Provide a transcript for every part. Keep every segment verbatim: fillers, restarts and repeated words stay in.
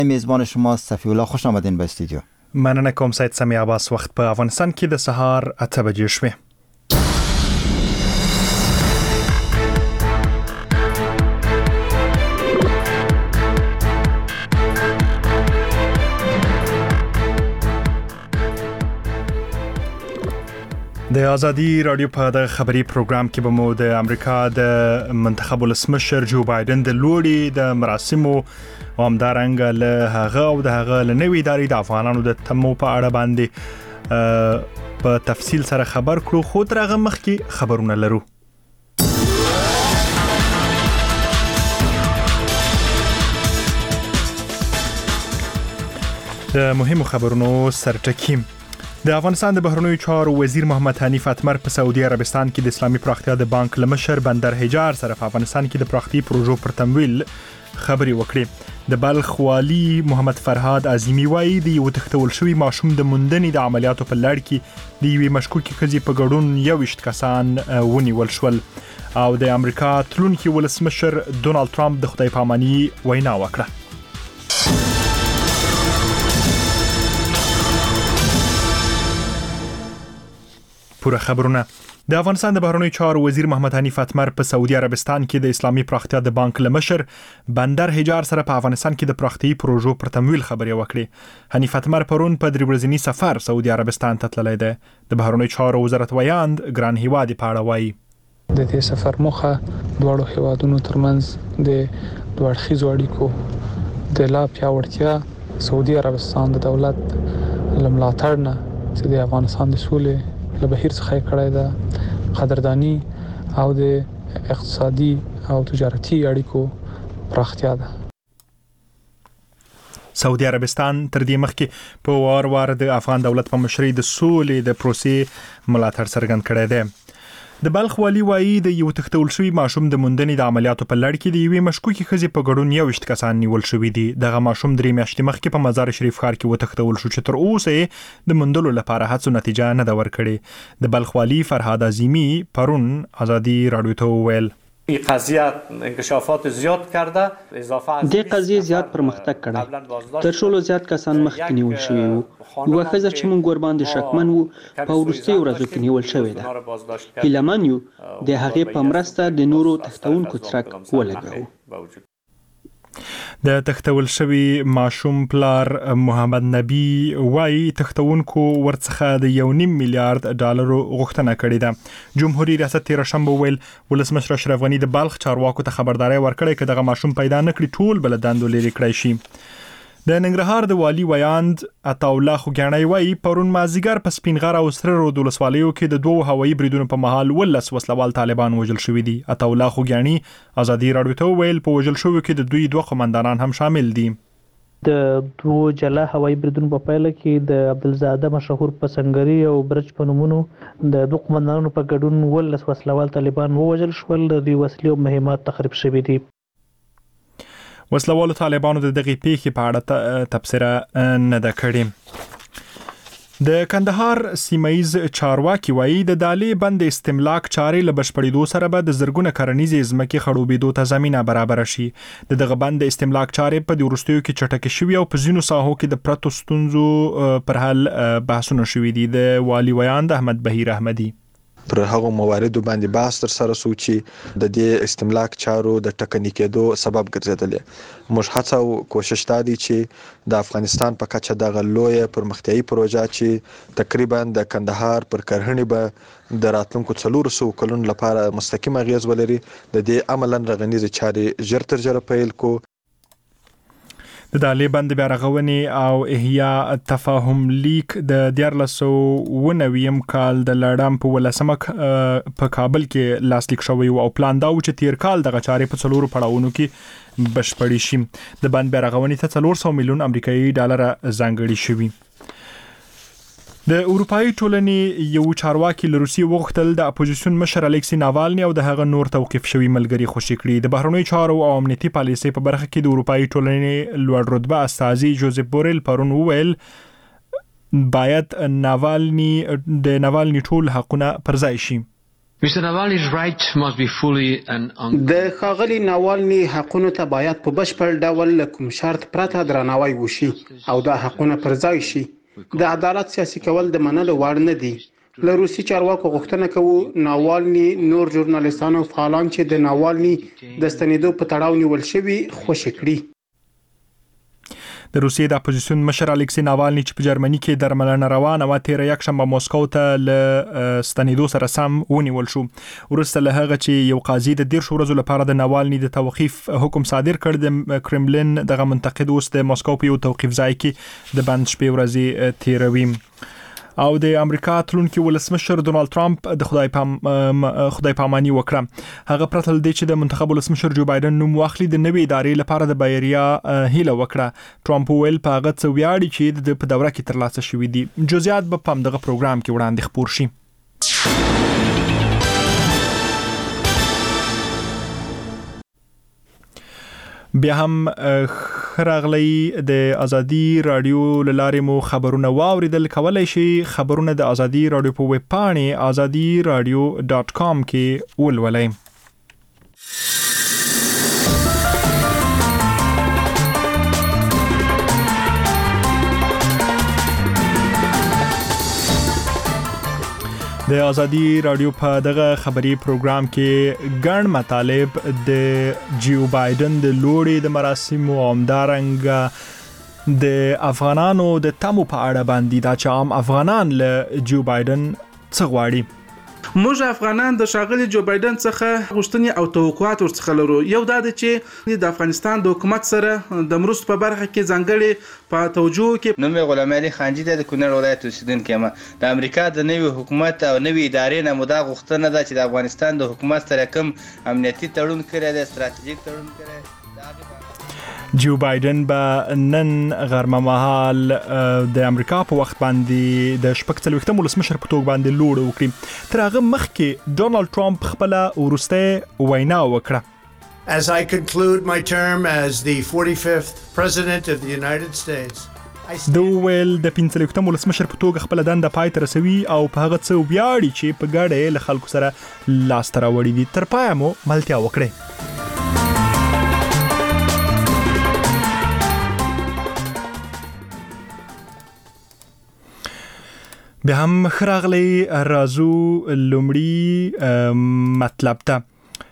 میزبان شما صفی الله، خوش آمدین به استودیو. مننه کوم سید سمی عباس. وخت په افغانستان کې د سهار اته بجې شوې. د ازادي رادیو په د خبري پروګرام کې به مو د امریکا د منتخب ولسمشر جو بایدن د لوړي د مراسمو او همدارنګه له هغه او د هغه له نوې ادارې د افغانانو د تمو په اړه باندې په تفصیل سره خبر کړو، خو تر هغه مخکې خبرونه لرو. د مهمو خبرونو سرټکی. د افغانستان د بهرنیو چارو وزیر محمد حنیف اتمر په سعودي عربستان کې د اسلامي پراختیا د بانک لمشر بندر حجار سره په افغانستان کې د پراختي پروژو پر تمویل خبري وکړي. د بلخ والی محمد فرهاد عظیمی وایي د یو تختول شوی ماشوم د موندنې د عملیاتو په لړ کې د یوې مشکوکې ښځې په ګډون یوویشت کسان ونیول شول او د امریکا تلونکي ولسمشر ډونالد ټرمپ د خدای پاماني وینا وکړه. پوره خبرونه. د افغانستان د بهرنیو چارو وزیر محمد حنیف اتمر په سعودي عربستان کې د اسلامي پراختیا د بانک لمشر بندر حجار سره په افغانستان کې د پراختي پروژو پر تمویل خبري وکړي. حنیف اتمر پرون په درې ورځنی سفر سعودي عربستان ته تللی دی. د بهرنیو چارو وزارت ویاند ګران هیواد په اړه وایي. د دې سفر موخه دواړو هیوادونو ترمنځ د دوه اړخیزو اړیکو د لا پیاوړتیا، سعودي عربستان د دولت لملاتړ نه چې د افغانستان د سولې له بهیر څخه کړای ده، قدردانی او د اقتصادي او تجارتي اړیکو پراختیا ده. سعودي عربستان تر دې مخکې په وار وار د افغان دولت په مشرۍ د سولې د پروسې ملاتړ څرګند کړی دی. د بلخ والی وایي د یو تختول شوی ماشوم د موندنې د عملیاتو په لړ کې د یوې مشکوکې ښځې په ګډون یوویشت کسان نیول شوي دي. دغه ماشوم درې میاشتې مخکې په مزار شریف ښار کې وتښتول شو چې تر اوسه یې د موندلو لپاره هڅو نتیجه نه ده ورکړې. د بلخ والی فرهاد عظیمی پرون ازادي رادیو ته وویل این قضیه انکشافات زیاد کرده، اضافه از دې قضیه زیات پرمختګ کړی. تر شلو زیات کسان مخکې نیول شوي وو. یوه ښځه چې موږ ورباندې شکمن وو په وروستیو ورځو کې نیول شوې ده. هیلهمن یو د هغې په مرسته د نورو تښتونکو څرک ولګوو. د تختول شوی ماشوم پلار محمد نبی وایي تختونکو ورڅخه د یو نیم میلیارد ډالرو غوښتنه کړې ده. جمهوریت ریاست تیر شنبه ویل ولسمشر اشرف غنی د بلخ چارواکو ته خبرداري ورکړې چې دغه ماشوم پیدا نکړي ټول بل دندو لري کړی شي. د ننګرهار د والی ویاند عطاالله خوګیاڼی وایي پرون مازیګر په سپینغر او سره رود ولسوالیو کې د دوه هوایي بریدونو په مهال ولس وسلوال طالبان وژل شوي دي. عطاالله خوګیاڼی ازادي رادیو ته ویل په وژل شویو کې د دوی دوه قومندانان هم شامل دي. د دوه جلا هوایي بریدونو په پایله کې د عبدالزاده مشهور پسنګری او برج په نومونو د دوه قومندانانو په ګډون ولس وسلوال طالبان ووژل شول. د دوی وسلې او مهمات تخریب شوي دي. وسلوالو طالبانو د دغې پیښې په اړه تبصره نه ده کړې. د کندهار سیمایز چارواکي وایي د دالې بند استملاک چارې له بشپړېدو سره به د زرګونه کرنیزې ځمکې خړوبېدو ته زمینه برابره شي. د دغه بند استملاک چارې په دې وروستیو کې چټکې شوي او په ځینو ساحو کې د پرتو ستونزو پر حل بحثونه شوي دي. د والی ویاند احمد بهیر احمدي پر هغه مواردو باندې بحث تر سره سو چې د دې استملاک چارو د ټکني کېدو سبب ګرځیدل. موږ هڅه او کوشش دادی چې د افغانستان په کچه دغه لویه پرمختیایي پروژه چې تقریبا د کندهار پر کرهڼې به د راتلونکو څلور سوه کلونو لپاره مستقیم اغیز ولري، د دې عملاً رغنیزې چارې ژر تر ژره پیل کو. د دالې بند بیا رغونې او احیا تفاهم لیک د دیارلس سوه اوه نوي کال د لړم په ولسمه په کابل کې لاسلیک شوی او پلان دا و چې تیر کال دغه چارې په څلورو پړاوونو کې بشپړې شي. د بند بیا رغونې ته څلور سوه میلیون امریکایي ډالر ځانګړي شوي. د اروپایي ټولنې یو چارواکي له روسیې وغوښتل د اپوزیسیون مشر الکسی ناوالني او د هغه نور توقیف شوي ملګري خوشي کړي. د بهرنیو چارو او امنیتي پالیسۍ په برخه کې د اروپایي ټولنې لوړ رتبه استازي جوزف بوریل پرون وویل باید ناوالني د ناوالني ټول حقونه پر ځای شي. د ښاغلي ناوالني حقونو ته باید په بشپړ ډول له کوم شرط پرته درناوی وشي او دا حقونه پر ځای شي. د عدالت سیاسي کول د منلو وړ نه دي. له روسي چارواکو غوښتنه کوو ناوالني نور ژورنالیستان او فعالان چې د ناوالني د ستنېدو په تړاو نیول شوي خوشي کړي. د روسیې د اپوزیسیون مشر الکسی ناوالني چې په جرمني کې درملنه روانه و تیر یکشنبه مسکو ته له ستنېدو سره سم ونیول شو. وروسته له هغه چې یو قاضي د دېرشو ورځو لپاره د ناوالني د توقیف حکم صادر کړ، د کرملین دغه منتقد اوس د مسکو په یو توقیف ځای کې د بند شپې ورځې تیروي. او د امریکا تلونکي ولسمشر ډونالد ټرمپ د خدای پام خدای پاماني وکړه. هغه پرته ل دې چې د منتخب ولسمشر جو بایدن نوم واخلي د نوې ادارې لپاره د بریا هیله وکړه. ټرمپ ویل په هغه څه ویاړي چې د په دوره کې ترلاسه شوي دي. جزئیات به په دغه پروګرام کې وړاندې خپور شي. بیا هم خراغلی د ازادي رادیو لاره مو خبرونه واوریدل. کولای شي خبرونه د ازادي رادیو په ویب پاڼې ازادي رادیو ډاٹ کام کې ولولئ. د ازادي رادیو په دغه خبري پروګرام کې ګڼ مطالب د جو بایدن د لوړې د مراسمو همدارنګه د افغانانو د تمو په اړه باندې دا چې عام افغانان له جو بایدن څه غواړي. موږ افغانان د شاغلي جو بایدن څخه غوښتنې او توقعات ورڅخه لرو. یو دا دی چې د افغانستان د حکومت سره د مرستو په برخه کې ځانګړي په توجه کې. نوم یې غلام علي خانجي د کونړ ولایت اوسیدونکی یم. د امریکا د نوي حکومت او نوي ادارې نه مودا غوښتنه ده چې د افغانستان د حکومت سره کوم امنیتي تړون کړی دی، ستراتیژیک تړون کړی دی. جو بایدن به نن غرمه مهال د امریکا په وخت باندې د شپږ څلوېښتم ولسمشر په توګه باندې لوړ وکړي. تر هغه مخکې ډونالد ټرمپ خپله وروستۍ وینا وکړه. As I conclude my term as the forty-fifth President of the United States, د ویل د پنځلوېښتم ولسمشر په توګه خپل دنده پای ته رسوي او په هغه څه ویاړي چې په ګډه له خلکو سره لاسته راوړي دي. تر پایه مو ملتیا وکړئ. بیا هم خراغلی رازو لومړی مطلب ته.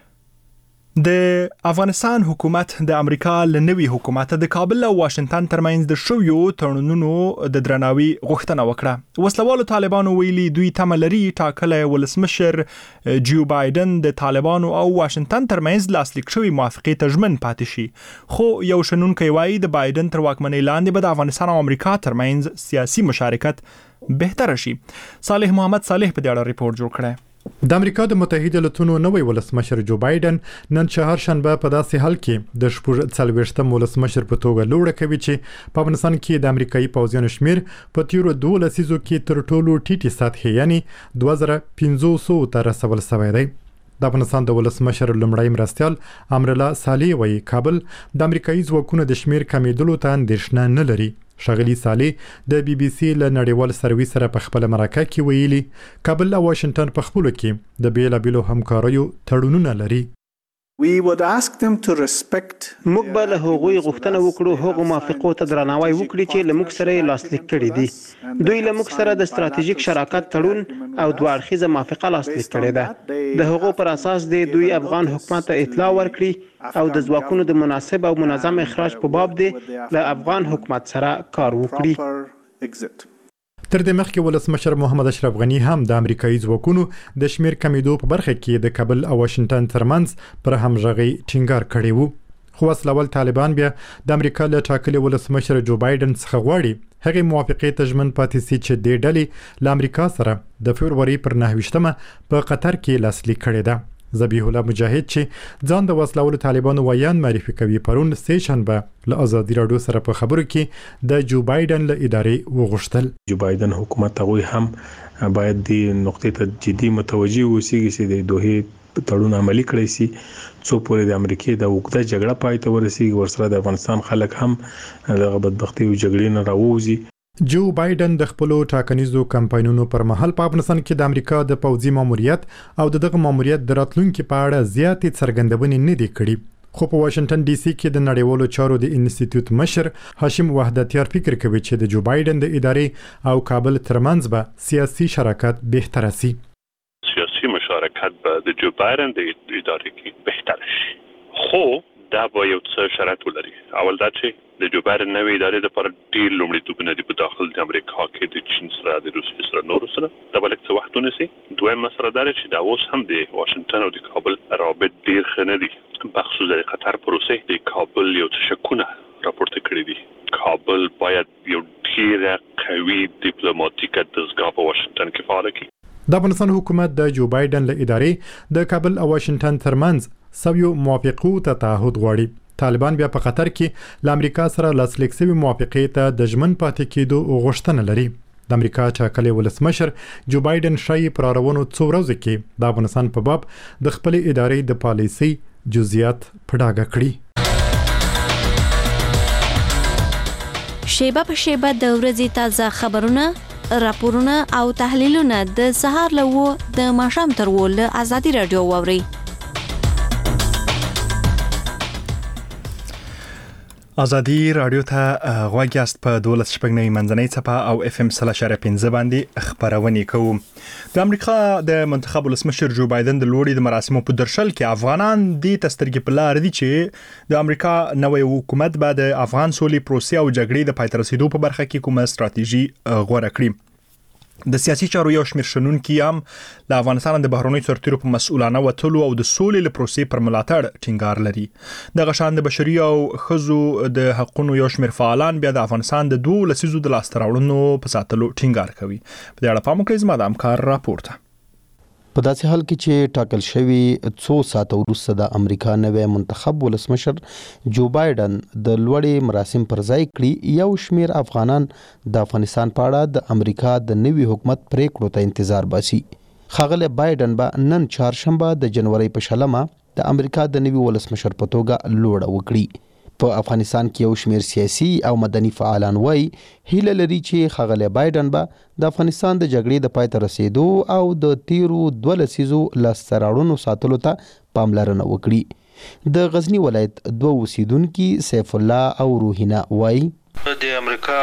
د افغانستان حکومت د امریکا له نوي حکومت د کابل او واشنگټن ترمنځ د شویو تړونونو د درناوي غوښتنه وکړه. وسلوالو طالبانو ویلي دوی تمه لري ټاکلی ولسمشر جو بایدن د طالبانو او واشنگټن ترمنځ لاسلیک شوی موافقې ته ژمن پاتې شي. خو یو شنونکی وایي د بایدن تر واکمنۍ لاندې به د افغانستان او امریکا ترمنځ سیاسي مشارکت بهتره شي. صالح محمد صالح په دې اړه ریپورت جوړ کړی. د امریکا د متحده ایالاتونو نوی ولسمشر جو بایدن نن چهارشنبه په داسې حال کې د شپږ څلوېښتم ولسمشر په توګه لوړه کوي چې په افغانستان کې د امریکایي پوځیانو شمیر په تیرو دوه لسیزو کې تر ټولو ټیټې سطحې یعنی دوه زره پنځوس ته رسول شوی دی. د افغانستان د ولسمشر لومړی مرستیال امرالله صالح وایي کابل د امریکایي ځواکونو د شمیر کمیدلو ته اندېښنه نه لري. ښاغلي صالح د بي بي سي له نړیوال سرویس سره په خپل مرکه کې ویلي کابل او واشنگټن په خپلو کې د بیلابیلو همکاریو تړونونه لري. We would ask them to respect. موږ به له هغوی غوښتنه وکړو هغو موافقو ته درناوی وکړي چې له موږ سره یې لاسلیک کړي دي. دوی له موږ سره د ستراتیژیک شراکت تړون او دوه اړخیزه موافقه لاسلیک کړې ده. د هغو پر اساس دی دوی افغان حکومت ته اطلاع ورکړي او د ځواکونو د مناسب او منظم اخراج په باب دی له افغان حکومت سره کار وکړي. تر دې مخکې ولسمشر محمد اشرف غنی هم د امریکایي ځواکونو د شمیر کمیدو په برخه کې د کابل او واشنگټن ترمنځ پر همغږۍ ټینګار کړی وو. خو وسلوال طالبان بیا د امریکا له ټاکلي ولسمشر جو بایدن څخه غواړي هغې موافقې ته ژمن پاتې سي چې دې ډلې له امریکا سره د فبروري پر نهه ویشتمه په قطر کې لاسلیک کړې ده. ذبیح الله مجاهد چې ځان د وسلوالو طالبانو ویان معرفي کوي پرون سه شنبه له ازادي رادیو سره په خبرو کې د جو بایدن له ادارې وغوښتل. جو بایدن حکومت هغوی هم باید د نقطې ته جدي متوجه اوسیږي چې د دوحې تړون عملي کړی سي څو پورې د امریکای د اوږده جګړه پای ته ورسیږي ورسره د افغانستان خلک هم دغه بدبختي او جګړې نه راووځي. جو بایدن د خپل ټاکنیزو کمپاینونو پر مهال په افغانستان کې د امریکا د پوځي ماموریت او دغه ماموریت د راتلونکو په اړه زیاتې څرګندونې نه دي کړې، خو په واشنگټن ډي سي کې د نړیوالو چارو د انسټیټیوټ مشر هاشم وحدتیار فکر کوي چې د جو بایدن د ادارې او کابل ترمنځ به سیاسي شراکت بهتر شي. سیاسي مشارکت به د جو بایدن د ادارې کې بهتر شي، خو دا به یو څه شرط ولري. اول دا چې د جو بایدن نوې ادارې لپاره ډېر لومړیتوبونه دي په داخل د امریکا کې د چین سره د روسیې سره نورو سره، دا به لږ څه وخت ونیسي. دویم مسله دا ده چې دا اوس هم د واشنګټن او د کابل روابط ډېر ښه نه دي، بخصوص د قطر پروسې د کابل یو څه شکونه راپورته کړي دي. کابل باید یو ډېره قوي ډیپلوماټیکه دستګاه په واشنګټن کې فعاله کړي. د افغانستان حکومت د جو بایدن له ادارې د کابل او واشنگټن ترمنځ سویو موافقو ته تعهد غواړي. طالبان بیا په قطر کې له امریکا سره لاسلیک شوی موافقې ته د ژمن پاتې کېدو غوښتنه لري. د امریکا ټاکلي ولسمشر جو بایدن شایي پر اړونو څو ورځې کې د افغانستان په باب د خپل ادارې د پالیسي جزئیات په ډاګه کړي. شیبه په شیبه د ورځې تازه خبرونه، راپورونه او تحلیلونه د سهار له و د ماښام تر و له ازادي رادیو واوري. ازادي رادیو ته غوږ یاست په دولس شپږ منځنۍ څپه او اف ام سل اشاریه پنځه باندې خبرونه کوو. د امریکا د منتخب ولسمشر جو بایدن د لوړي د مراسمو په درشل کې افغانان د تسترګې په لار دي چې د امریکا نوې حکومت به د افغان سولې پروسې او جګړې د پای ته رسیدو په برخه کې کومه ستراتیژي غوړه کړي. د سیاسي چارو یو شمېر شنونکي هم د افغانستان د بهرنیو سرتیرو په مسؤلانه وټلو او د سولې له پروسې پر ملاتړ ټینګار لري. دغه شان د بشري او ښځو د حقوقو یو شمېر فعالان بیا د افغانستان د دوه لسیزو د لاسته راوړنو په ساتلو ټینګار کوي. په دې اړه پام وکړئ زما د همکار راپورته. په داسې حال کې چې ټاکل شوی څو ساعته وروسته د امریکا نوې منتخب ولسمشر جو بایدن د لوړې مراسم پر ځای کړي، یو شمېر افغانان د افغانستان په اړه د امریکا د نوي حکومت پریکړو ته انتظار باسي. ښاغلی بایدن به نن چهارشنبه د جنوري په شلمه د امریکا د نوي ولسمشر په توګه لوړه وکړي. په افغانستان کې یو شمېر سیاسي او مدني فعالان وایي هیله لري چې ښاغلی بایدن به د افغانستان د جګړې د پای ته رسیدو او د تیرو دوه لسیزو لاسته راوړنو ساتلو ته پاملرنه وکړي. د غزني ولایت دوه اوسیدونکي سیف الله او روحینا وایي د امریکا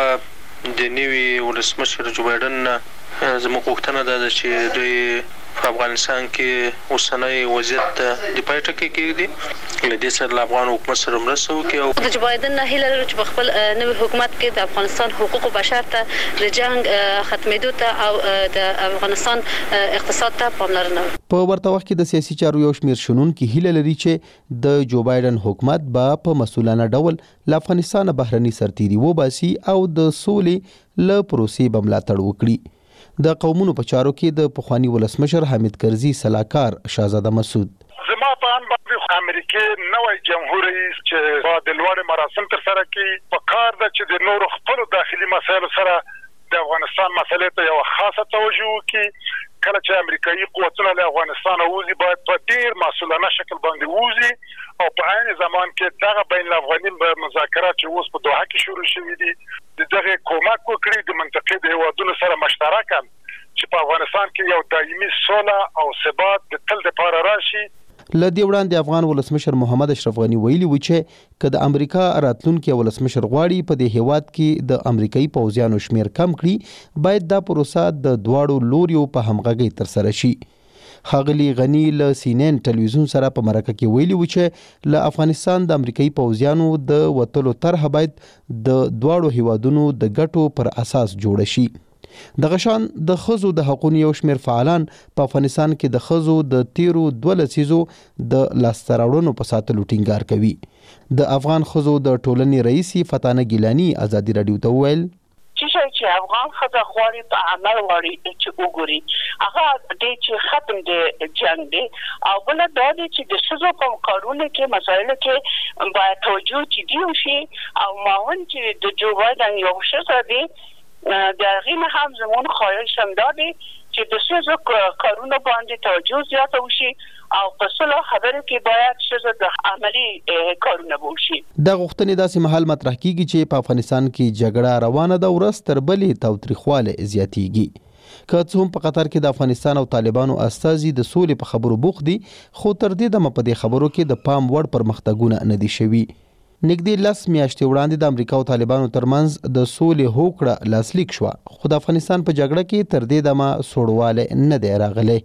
د نوي ولسمشر جو بایدن زموږ غوښتنه ده چې دوی په افغانستان کې اوسنۍ وضعیت د پای ټکی کېږدي، له دې سره له افغان حکومت سره مرسته وکړي. او د جو بایدن نه هیله لرو چې په خپل نوي حکومت کې د افغانستان حقوق بشر ته، د جنگ ختمېدو ته او د افغانستان اقتصاد ته پاملرنه وکړي. په ورته وخت کې د سیاسي چارو یو شمېر شنونکي هیله لري چې د جو بایدن حکومت به په مسؤلانه ډول له افغانستان بهرني سرتیري وباسي او د سولې له پروسې به ملاتړ وکړي. د قومونو په چارو کې د پخوانی ولسمشر حامد کرزي سلاکار شاهزاده مسعود زما په ان باندې امریکای نوې جمهور رئیس چې د لوړ مراسم تر سره کې په کار د چې د نورو خپل داخلي مسایلو سره د افغانستان مسلې ته یو خاصه توجه وکړي. کله چې امریکایي قوتونه له افغانستان وځي باید په ډیر مسؤلانه شکل باندې وځي او په عین زمان کې دغه بین الافغاني مذاکرات چې اوس په دوحه کې شروع شوي دي د دغه کومک وکړي د منطقې د هیوادونو سره مشترکاً چې په افغانستان کې یو دایمي سوله او ثبات د تل لپاره راشي. له دې وړاندې افغان ولسمشر محمد اشرف غنی ویلي و چې که د امریکا راتلونکي ولسمشر غواړي په دې هیواد کې د امریکایي پوځیانو شمیر کم کړي، باید دا پروسه د دواړو لوریو په همغږۍ ترسره شي. ښاغلي غنی له سینین ټلویزیون سره په مرکه کې ویلي و چې له افغانستان د امریکایي پوځیانو د وتلو طرحه باید د دواړو هیوادونو د ګټو پر اساس جوړه شي. دغه شان د ښځو د حقوقو یو شمېر فعالان په افغانستان کې د ښځو د تیرو دوه لسیزو د لاسته راوړنو په ساتلو ټینګار کوي. د افغان ښځو د ټولنې رئیسي فتانه ګیلاني ازادي رادیو ته وویل چې افغان ښځه غواړي په عمل غواړي چې وګوري هغه دې چې ختم دی جنګ دی او بل دا دی چې د ښځو په کارونو کې مسایلو کې باید توجه جدي وشي او ماون چې د جو بایدن یو ښځه دی د هغې نه هم زموږ خواهش هم دا دی چې د ښځو کارونو باندې توجه زیاته وشي او په سلو خبرو کې باید ښځو د عملی کارونه وشي. د غوښتنې داسې مهال مطرح کیږي چې په افغانستان کې جګړه روانه ده، ورځ تر بلې تاوتریخواله زیاتیږي. که څه هم په قطر کې د افغانستان او طالبانو استازي د سولې په خبرو بوخت دي، خو تر دې دمه په دې خبرو کې د پام وړ پرمختګونه نه دي شوي. نږدې لس میاشتې وړاندې د امریکا او طالبانو ترمنځ د سولې هوکړه لاسلیک شوه، خو د افغانستان په جګړه کې تر دې دمه سوړوالی نه دی راغلی.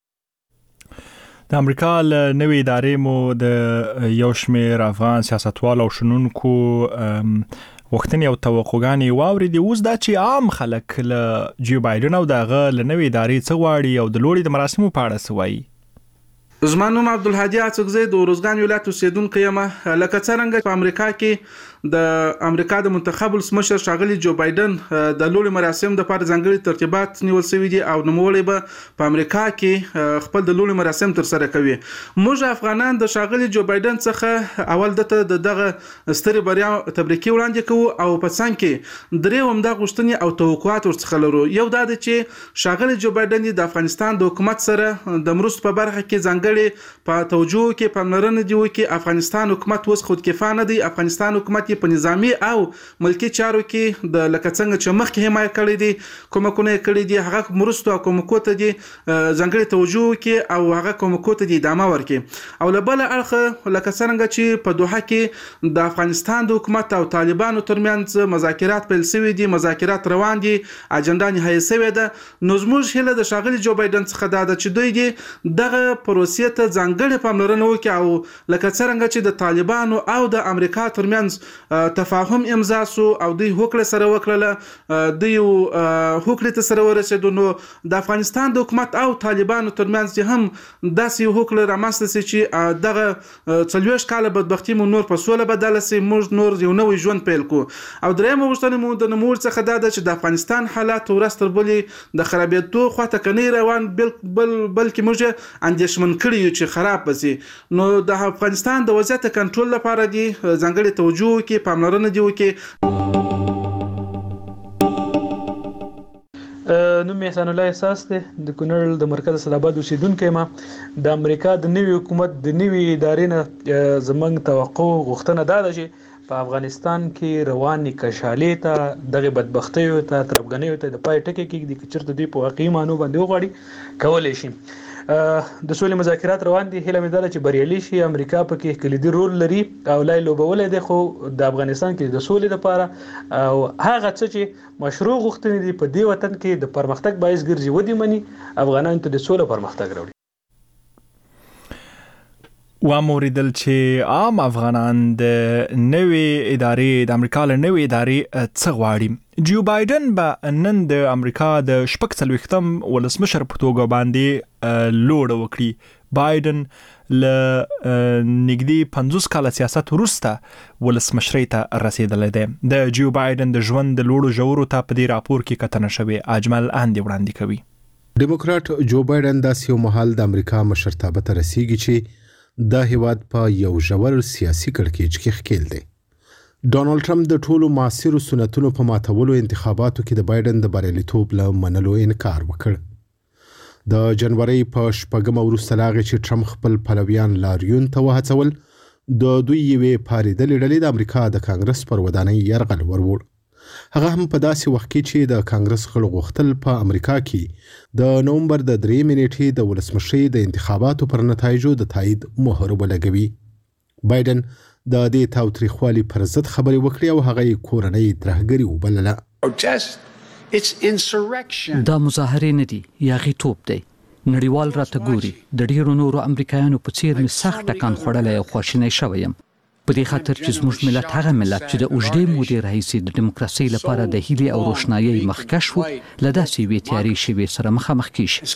د امریکا له نوې ادارې مو د یو شمېر افغان سیاستوالو او شنونکو وختنی او توقعګانې واوریدې. اوس دا چې عام خلک له جو بایدن او دغه له نوې ادارې څه غواړي او د لوړې د مراسمو په اړه څه وایي. زما نوم عبدالهادي اڅکزی د روزګان ولایت اوسیدونکی یم. لکه څرنګه په امریکا کې د امریکا د منتخب ولسمشر ښاغلي جو بایدن د لوړې مراسم د لپاره ځانګړي ترتیبات نیول شوي دي او نوموړی به په امریکا کې خپل د لوړې مراسم ترسره کوي. موږ افغانان د ښاغلي جو بایدن څخه اول دته د دغه سترې بریا تبریکي وړاندې کوو او په څنګ کې درې عمده غوښتنې او توقعات ورڅخه لرو. یو دا دی چې ښاغلي جو بایدن د افغانستان د حکومت سره د مرستو په برخه کې ځانګړي په توجه کې پاملرنه دی وکړي. افغانستان حکومت اوس خودکفا نه دی. افغانستان حکومت په نظامی او ملکی چارو کې د لکه څنګه چې مخکې حمایت کړی دی، کومکونه کړی دي، هغه مرستو او کومکو ته دي ځانګړي توجه وکړي او هغه کومکو ته دي ادامه ورکړي. او له بل اړخه لکه څنګه چې په دوحه کې د افغانستان د حکومت او طالبانو ترمنځ مذاکرات پیل شوي دي، مذاکرات روان دي، اجنډا نهایی شوې ده. نو زموږ هیله د ښاغلي جو بایدن څخه دا ده چې دوی دي دغه پروسې ته ځانګړې پاملرنه وکړي او لکه څرنګه چې د طالبانو او د امریکا ترمنځ تفاهم امضا سو او دوی هوکړه سره وکړه، دوی هوکړې ته سره ورسېدو. نو د افغانستان د حکومت او طالبانو ترمنځ هم داسې هوکړه رامنځته شي چې دغه څلوېښت کاله بدبختي مو نور په سوله بدله شي، موږ نور یو نوی ژوند پیل کړو. او درېیمه غوښتنه مو د نوموړي څخه دا ده چې د افغانستان حالات ورځ تر بلې د خرابېدو خواته که نه روان بل بلکې موږ اندېښمن کړي یو چې خراب به شي. نو د افغانستان د وضعیت کنټرول لپاره دي ځانګړې توجه وکړي، پاملرنه دی وکړي. نوم یې احسان الله احساس دی، د کونړ د مرکز اسداباد اوسیدونکی یم. د امریکا د نوي حکومت د نوي ادارې نه زموږ توقع غوښتنه دا ده چې په افغانستان کې روانې کشالې ته دغه بدبختیو ته تربګنیو ته د پای ټکی کېږدي که چېرته دوی په واقعي معنو باندې وغواړي کولی شي. د سولې مذاکرات روان دي، هیله مې ده چې بریالي شي. امریکا پکې کلیدي رول لري او لای لوبولی دی، خو د افغانستان کې د سولې لپاره او هغه څه چې مشروع غوښتنې دي په دې وطن کې د پرمختګ باعث ګرځي ودې مني، افغانانو ته د سوله پرمختګ راوړي. واوریدل چې عام افغانان د نوې ادارې د امریکا له نوې ادارې څه غواړي. جو بایدن به نن د امریکا د شپږ څلوېښتم ولسمشر په توګه باندې لوړه وکړي. بایدن له نږدې پنځوس کاله سیاست وروسته ولسمشرۍ ته رسېدلی دی. د جو بایدن د ژوند د لوړو ژورو ته په دې راپور کې کتنه شوې. اجمل اندې وړاندې کوي. ډیموکراټ جو بایدن داسې یو مهال د امریکا مشرتابه ته رسیږي چې دا هیواد په یو ژور سیاسي کړکېچ کې ښکېل دی. ډونالډ ټرمپ د ټولو معاصرو سنتونو په ماتولو انتخاباتو کې د بایدن د بریالیتوب له منلو انکار وکړ. د جنورۍ په شپږمه وروسته له هغې چې ټرمپ خپل پلویان لاریون ته وهڅول، د دوی یوې پارېدلې ډلې د امریکا د کانګرس پر ودانۍ یرغل وروړ. هغه هم په داسې وخت کې چې د کانګرس غړو غوښتل په امریکا کې د نومبر د درېیمې نیټې د ولسمشرۍ د انتخاباتو پر نتایجو د تایید مهر ولګوي. بایدن د دې تاوتریخوالي پر ضد خبرې وکړې او هغه یې کورنۍ ترهګري وبلله. دا مظاهرې نه دي، یاغیتوب دی. نړیوال راته ګوري. د ډیرو نورو امریکایانو په څیر مې سخت ټکان خوړلی او خواشینی شوی یم. په دې خاطر چې زموږ ملت هغه ملت چې د اوږدې مودې راهیسې د ډیموکراسۍ لپاره د هیلې او روښنایۍ مخکش و، له داسې یوې تیارې شېبې سره مخامخ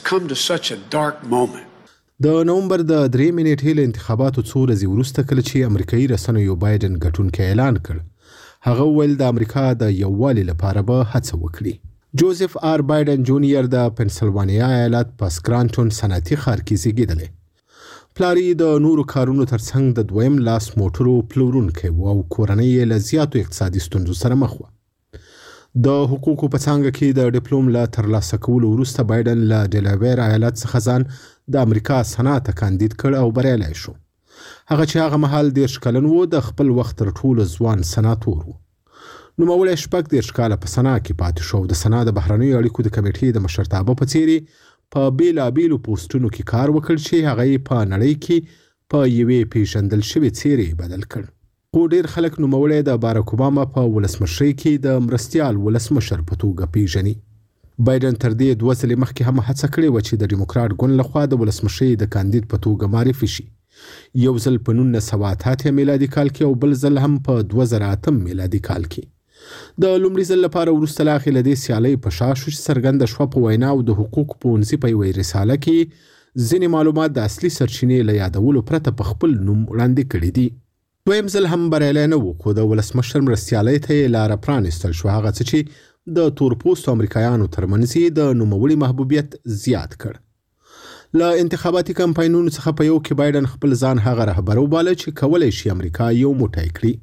کېږي. د نومبر د درېیمې نیټې له انتخاباتو څو ورځې وروسته کله چې امریکایي رسنیو بایدن ګټونکی اعلان کړ، هغه وویل د امریکا د یووالي لپاره به هڅه وکړي. جوزف آر بایدن جونیئر د پنسلوانیا ایالت په سکرانټون صنعتي ښار کې زیږېدلی. پلار یې د نورو کارونو ترڅنګ د دویم لاس موټرو پلورونکی و او کورنۍ یې له زیاتو اقتصادي ستونزو سره مخ وه. د حقوقو په څانګه کې د ډیپلوم لا ترلاسه کولو وروسته بایدن له ډیلاویر ایالت څخه ځان د امریکا سنا ته کاندید کړ او بریالی شو. هغه چې هغه مهال دېرش کلن و د خپل وخت تر ټولو ځوان سناتور و. نوموړی شپږ دېرش کاله په سنا کې پاتې شو او د سنا د بهرنیو اړیکو د کمیټې د مشرتابه په څېر په بېلابېلو پوسټونو کې کار وکړ چې هغه یې په نړۍ کې په یوې پیژندل شوې څېرې بدل کړ. خو ډېر خلک نوموړی د باراک اوباما په ولسمشرۍ کې د مرستیال ولسمشر په توګه پیژني. بایدن تر دې دوه ځلې مخکې هم هڅه کړې وه چې د ډیموکراټ ګوند لخوا د ولسمشرۍ د کاندید په توګه معرفي شي. یو ځل په نولس سوه اته اتیا میلادي کال کې او بل ځل هم په دوه زره اتم میلادي کال کې. د لومړي ځل لپاره وروسته لا هغې له دې سیالۍ په شا شو چې څرګنده شوه په ویناو د حقوقو پوهنځي په یوې رساله کې ځینې معلومات د اصلي سرچینې له یادولو پرته په خپل نوم وړاندې کړي دي. دویم ځل هم بریالی نه و خو د ولسمشر مرستیالۍ ته یې لاره پرانیستل شوه، هغه څه چې د تورپوستو امریکایانو ترمنځ یې د نوموړي محبوبیت زیات کړ. له انتخاباتي کمپاینونو څخه په یو کې بایدن خپل ځان هغه رهبر وباله چې کولی شي امریکا یو موټی کړي.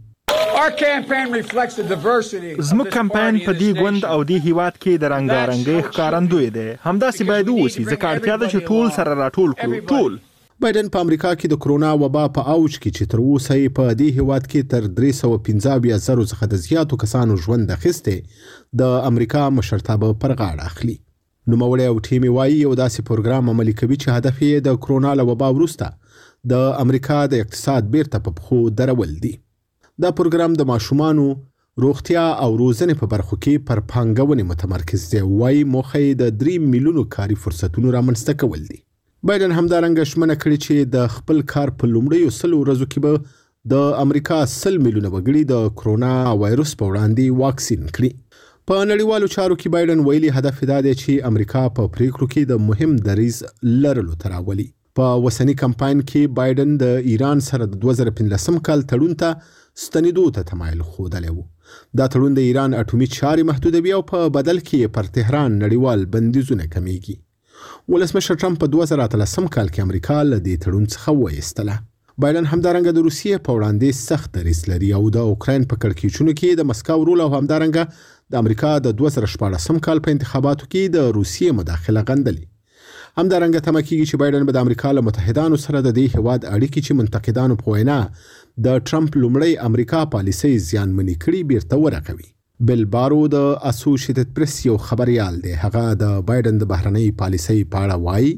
زموږ کمپاین په دې ګوند او دې هیواد کې د رنګارنګۍ ښکارندوی دی. همداسې باید ووسي ځکه اړتیا ده چې ټول سره راټول کړو. ټول بایدن په امریکا کې د کرونا وبا په اوج کې چې تر اوسه یې په دې هیواد کې تر درې سوه پنځه اویا زرو څخه د زیاتو کسانو ژوند اخیستی د امریکا مشرتابه پر غاړه اخلي. نوموړی او ټیم یې وایي یو داسې پروګرام عملي کوي چې هدف یې د کرونا له وبا وروسته د امریکا د اقتصاد بیرته په پښو درول دي. دا پروګرام د ماشومانو روغتیا او روزنې په برخو کې پر پانګونې متمرکز دی. وایي موخه یې د درې میلیونو کاري فرصتونو رامنځته کول دي. بایدن همدارنګه ژمنه کړې چې د خپل کار په لومړیو سلو ورځو کې به د امریکا سل میلیونه وګړي د کرونا وایرس په وړاندې واکسین کړي. په نړیوالو چارو کې بایدن ویلي هدف دا دی چې امریکا په پریکړو کې د مهم دریځ لرلو ته راولي. په اوسني کمپاین کې بایدن د ایران سره د دوه زره پنځلسم کال تړون ته ستنېدو ته تمایل ښودلی و. دا تړون د ایران اټومي چارې محدودوي او په بدل کې پر تهران نړیوال بندیزونه کمیږي. ولسمشر ټرمپ په دوه زره اتلسم کال کې امریکا له دې تړون څخه وایستله. بایدن همدارنګه د روسیې په وړاندې سخت دریځ لري او د اوکراین په کړکېچونو کې د مسکو رول او همدارنګه د امریکا د دوه زره شپاړسم کال په انتخاباتو کې د روسیې مداخله غندلې. همدارنګه تمه کېږي چې بایدن به د امریکا له متحدانو سره د دې هیواد اړیکې چې منتقدانو په وینا د ټرمپ لومړی امریکا پالیسۍ زیانمنې کړي بیرته ورغوي. بل بارو د اسوسییټډ پریس یو خبریال دی. هغه د بایدن د بهرنۍ پالیسۍ په اړه وایي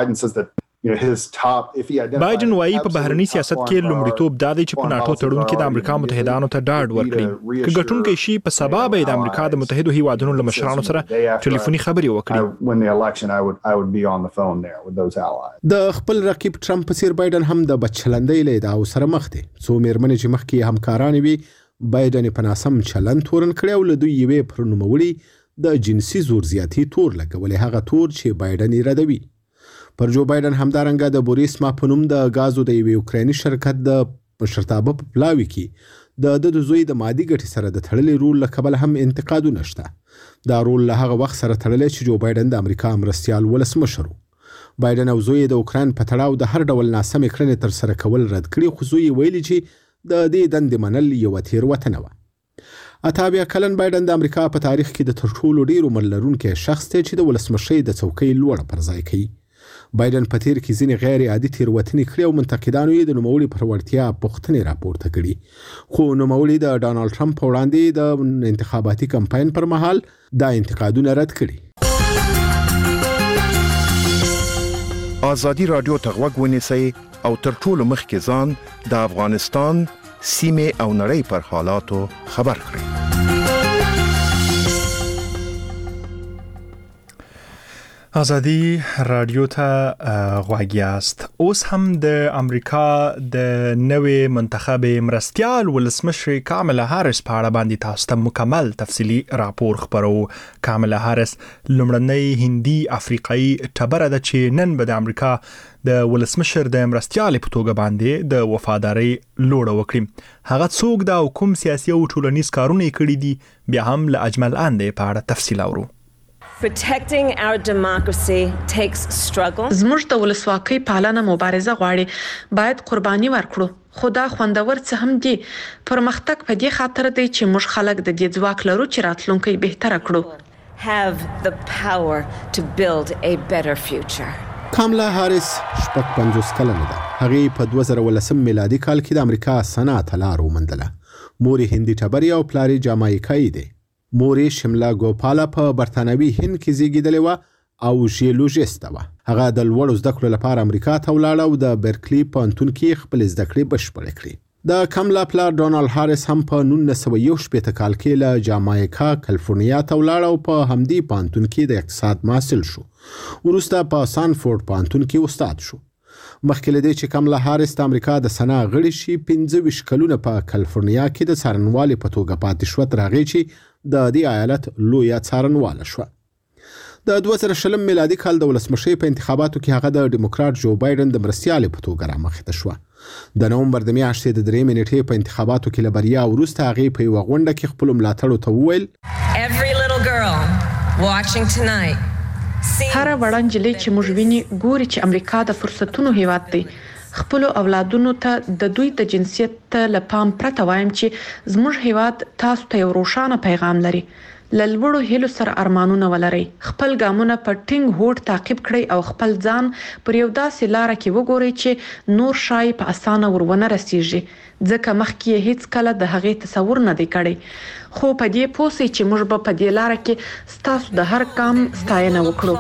بایدن وایي په بهرني سیاست کې لومړیتوب دا دی چې په ناټو تړون کې د امریکا متحدانو ته ډاډ ورکړي. که ګټونکی شي په سبا به د امریکا د متحدو هیوادونو له مشرانو سره ټلیفوني خبرې وکړي. د خپل رقیب ټرمپ په څیر بایدن هم د بچلندۍ له ادعاو سره مخ دی. څو میرمنې چې مخکې همکارانې وي بایدن په ناسم چلند تورن کړی او له دوی یوې پر نوموړي د جنسي زور زیاتي تور لګولی، هغه تور چې بایدن یې ردوي. پر جو بایدن همدارنګه د بوریسما په نوم د غازو د یوې اوکرایني شرکت د مشرتابه په پلاوي کې د د زوی د مادي ګټې سره د تړلې رول له کبله هم انتقادونه شته. دا رول له هغه وخت سره تړلی چې جو بایدن د امریکا مرستیال ولسمشر و. بایدن او زوی د اوکراین په تړاو د هر ډول ناسمې کړنې تر سره کول رد کړي، خو زوی یې ویلي چې د دې دندې منل یوه تېروتنه وه. اته اویا کلن بایدن د امریکا په تاریخ کې د تر ټولو ډېر عمر لرونکی شخص دی چې د ولسمشرۍ د څوکۍ لوړه پر ځای کوي. بایدن په تیر کې ځینې غیر عادي تېروتنې کړې او منتقدانو یې د نوموړي پر وړتیا پوښتنې راپورته کړي. خو نوموړي د ډانالډ ټرمپ په وړاندې د انتخاباتي کمپاین پر مهال دا انتقادونه رد کړي. ازادي راډیو ته غوږ ونیسئ او تر ټولو مخکې ځان د افغانستان سیمې او نړۍ پر حالاتو خبر کړئ. ازادي راډیو ته غوږ یاست. اوس هم د امریکا د نوې منتخب مرستیال ولسمشر کاملا هاریس په اړه باندې تاسو ته مکمل تفصیلی راپور خبرو. کاملا هاریس لومړنۍ هندي افریقایي ټبره ده چې نن به د امریکا د ولسمشر د مرستیال په توګه باندې د وفادارۍ لوړه وکړي. هغه څوک ده او کوم سیاسي او ټولنیز کارونه یې کړي دي، بیا هم له اجمل اندې په اړه تفصیل اورو. Protecting our democracy takes struggle. زموږ د ولسواکۍ پالنه مبارزه غواړي. باید قرباني ورکړو خدا خوندور څه هم دي پرمختګ په دې خاطر دی چې موږ خلک د دې ځواک لرو چې راتلونکي بهتره کړو have the power to build a better future. کاملا هاریس شپږ پنځوس کلنه ده. هغه په دوه زره ولسم میلادي کال کې د امریکا سنات لار ومندله. مور هندي ټبري او پلاری جامایکایي دی. مور شملا ګوپالا په برتانوي هند کې زیږیدلې و او ژیولوژیست و. هغه د لوړو زده کړو لپاره امریکا ته ولاړه او د برکلی پوهنتون کې خپل زده کړې بشپړې کړې. د کاملا پلار ډونالد هاریس هم په نولس سوه یو شپېته کال کې له جامایکا کالیفورنیا ته ولاړ او په همدې پوهنتون کې د اقتصاد محصل شو. وروسته په سانفورد پوهنتون کې استاد شو. مخکې له دې چې کاملا هاریس د امریکا د سنا غړي شي پنځه ویشت کلونه په کالیفورنیا کې د څارنوالې په توګه پاتې شوه تر هغې چې د دې ایالت لویه څارنواله شوه. د دوه زره شلم میلادي کال د ولسمشۍ په انتخاباتو کې هغه د ډیموکراټ جو بایدن د مرستیالې په توګه رامخته شوه. د نومبر د میاشتې د درېیمې نیټې په انتخاباتو کې له بریا وروسته هغې په یوه غونډه کې خپلو ملاتړو ته وویل Every little girl watching tonight هر وړه نجلۍ چې موږ ویني ګوري چې امریکا د فرصتونو هیواد دی. خپل اولادونو ته د دوی د جنسیت له پام پرته وایم چې زموږ هیواد تاسو ته یو روښانه پیغام لري. للوړو هیلو سره ارمانونه ولرئ. خپل ګامونه په ټینګ هوډ تعقیب کړئ او خپل ځان پر یو داسې لار کې وګورئ چې نور شای په اسانه ورونه رسیږي. ځکه مخکې هیڅ کله د هغې تصور نه دی کړی. خو په دې پوه سئ چې موږ به په دې لار کې ستاسو د هر ګام ستاینه وکړو.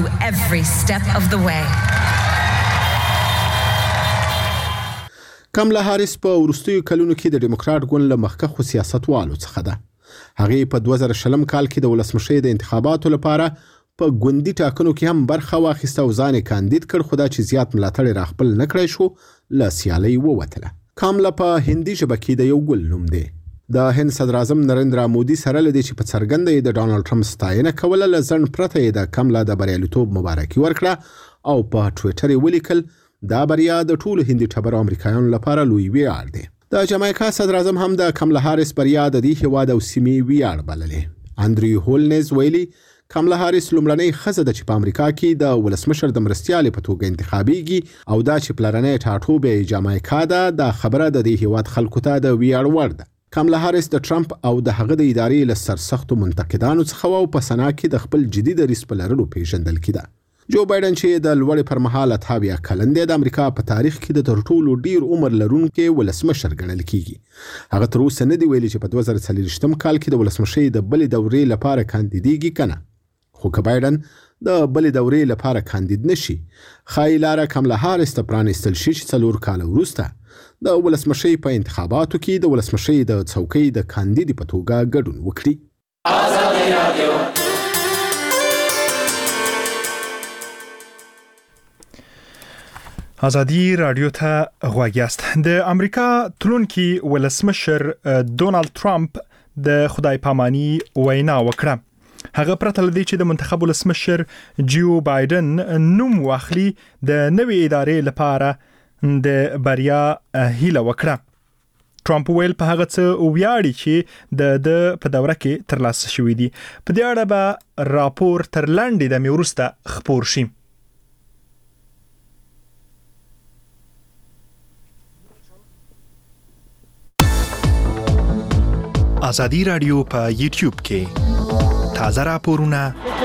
کاملا هاریس په وروستیو کلونو کې د ډیموکراټ ګوند له مخکښو سیاستوالو څخه ده. هغه په دوه زره شلم کال کې د ولسمشۍ د انتخاباتو لپاره په ګوندي ټاکنو کې هم برخه واخیسته او ځان کاندید کړ خو دا چې زیات ملاتړ را خپل نه کړی شو له سیالۍ ووتله. کاملا په هندي ژبه کې د یو ګل نوم دی. د هند صدر اعظم نریندرا مودي سره لدی چې په څرګنده د ډونالد ټرمپ ستاینه کوله له ځن پرته د کاملا د بریالیتوب مبارکي ورکړه او په ټویټر یې ولیکل دا بریا د ټولو هندي ټبرو امریکایانو لپاره لوی ویاړ دی. د جامایکا صدر اعظم هم د کاملا هاریس بریا د دې هیواد او سیمې ویاړ بللې. اندریو هولنز ویلي کاملا هاریس لومړنۍ ښځه ده چې په امریکا کې د ولسمشر د مرستیالې په توګه انتخابیږي او دا چې پلرنۍ ټاټوبی جامایکا ده دا خبره د دې هیواد خلکو ته د ویاړ وړ ده. کاملا هاریس د ټرمپ او د هغه د ادارې له سرسختو منتقدانو څخه او په سنا کې د خپل جدي دریځ په لرلو پیژندل کېده. جو بایدن چې د لوړې پر مهال اتاویا کلن دی د امریکا په تاریخ کې د تر ټولو ډیر عمر لرونکي ولسمشر ګڼل کیږي. هغه تر اوسه نه دی ویلي چې په دوه زره څلوېښتم کال کې د ولسمشۍ د بلې دورې لپاره کاندیدېږي کنه. خو که بایدن د بلې دورې لپاره کاندید نشي ښایي لاره کاملا هاریس ته پرانیستل شي چې څلور کاله وروسته د ولسمشۍ په انتخاباتو کې د ولسمشۍ د څوکۍ د کاندیدې په توګه ګډون وکړي. آزادي رادیو ازادي رادیو ته غوږ یاست. د امریکا تلونکي ولسمشر ډونالد ټرمپ د خدای پاماني وینا وکړه. هغه پرته لدی چې د منتخب ولسمشر جو بایدن نوم واخلي د نوې ادارې لپاره د بریا هیله وکړه. ټرمپ ویل په هغه څه ویاړي چې د د په دوره کې ترلاسه شوې دي. په دې اړه به راپور تر لاندې د وروسته خپور شي. ازادي رادیو په یوټیوب کې تازه راپورونه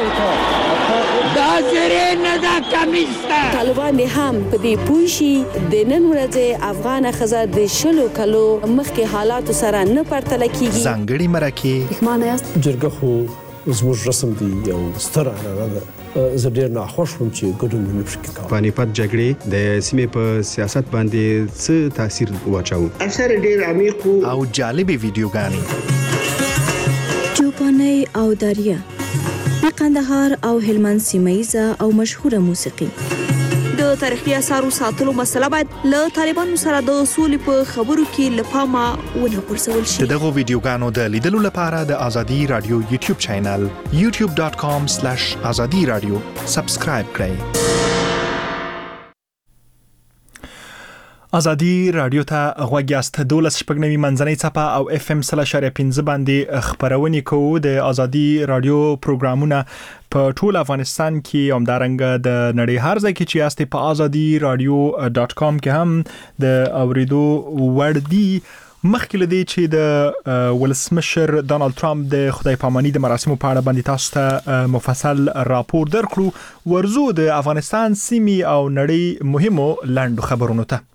دا زری نه دا کمیسته طالبان هم په دې پوه شي د نن ورځې افغان ښځه د شلو کلو مخکې حالاتو سره نه پرتله کیږي. ځانګړي مرکې پښمانه یاست جرګه خو زموږ رسم دی یو ستر عنعنه ده. زه ډېر ناخوښ وم چې ګډون نه شي کولی. پانیپت جګړې د سیمې په سیاست باندې څه تاثیر واچاوه؟ اکثر ډېر عمیق او جالبې ویډیوګانې چوپانۍ او داریه د قندهار او هلمند سیمه او مشهوره موسیقي. د تاریخي اثارو ساتلو مسله باید له طالبانو سره د اصول په خبرو کې لپاره ونه پرسول شي. دغه ویډیوګانو د لیدلو لپاره د ازادي رادیو یوټیوب چینل یوټیوب ډاټ کام سلیش ازادي رادیو سبسکرایب کړئ. ازادي رادیو ته غوږ یاست. دولس شپږ نوي منځنۍ څپه او اف ام سل اشاریه پنځه باندې خبرونه کوو. د ازادي رادیو پروګرامونه په ټول افغانستان کې همدارنګه د نړۍ هر ځای کې چې یاست په ازادي رادیو ډاټ کام کې هم د اوریدو وړ دي. مخکې لدی چې د ولسمشر ډونالد ټرمپ د خدای پاماني د مراسمو په اړه باندې تاسو ته مفصل راپور درکړو، ورزو د افغانستان سیمې او نړۍ مهمو لاندو خبرونو ته.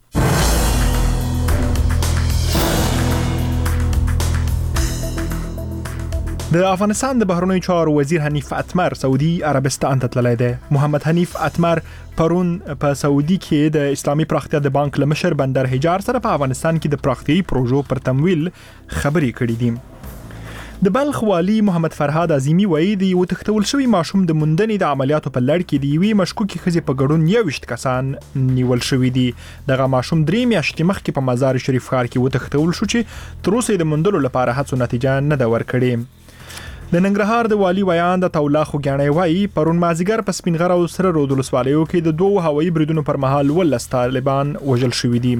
د افغانستان د بهرنیو چارو وزیر حنیف اتمر سعودي عربستان ته تللی دی. محمد حنیف اتمر پرون په سعودي کې د اسلامي پراختیا د بانک لمشر بندر حجار سره په افغانستان کې د پراختیايي پروژو پر تمویل خبرې کړې دي. د بلخ والی محمد فرهاد عظیمی وایي د یو تختول شوی ماشوم د موندنې د عملیاتو په لړ کې د یوې مشکوکې ښځې په ګډون یوویشت کسان نیول شوي دي. دغه ماشوم درې میاشتې مخکې په مزار شریف ښار کې وتښتول شو چې تر اوسه د موندلو لپاره هڅو نتیجه نه ده ورکړې. د ننګرهار د والی ویان د تولا خوګیاڼی وایي پرون مازیګر په سپینغر او سره رود ولسوالیو کې د دوه هوایي بریدونو پر مهال ولس طالبان وژل شوي دي.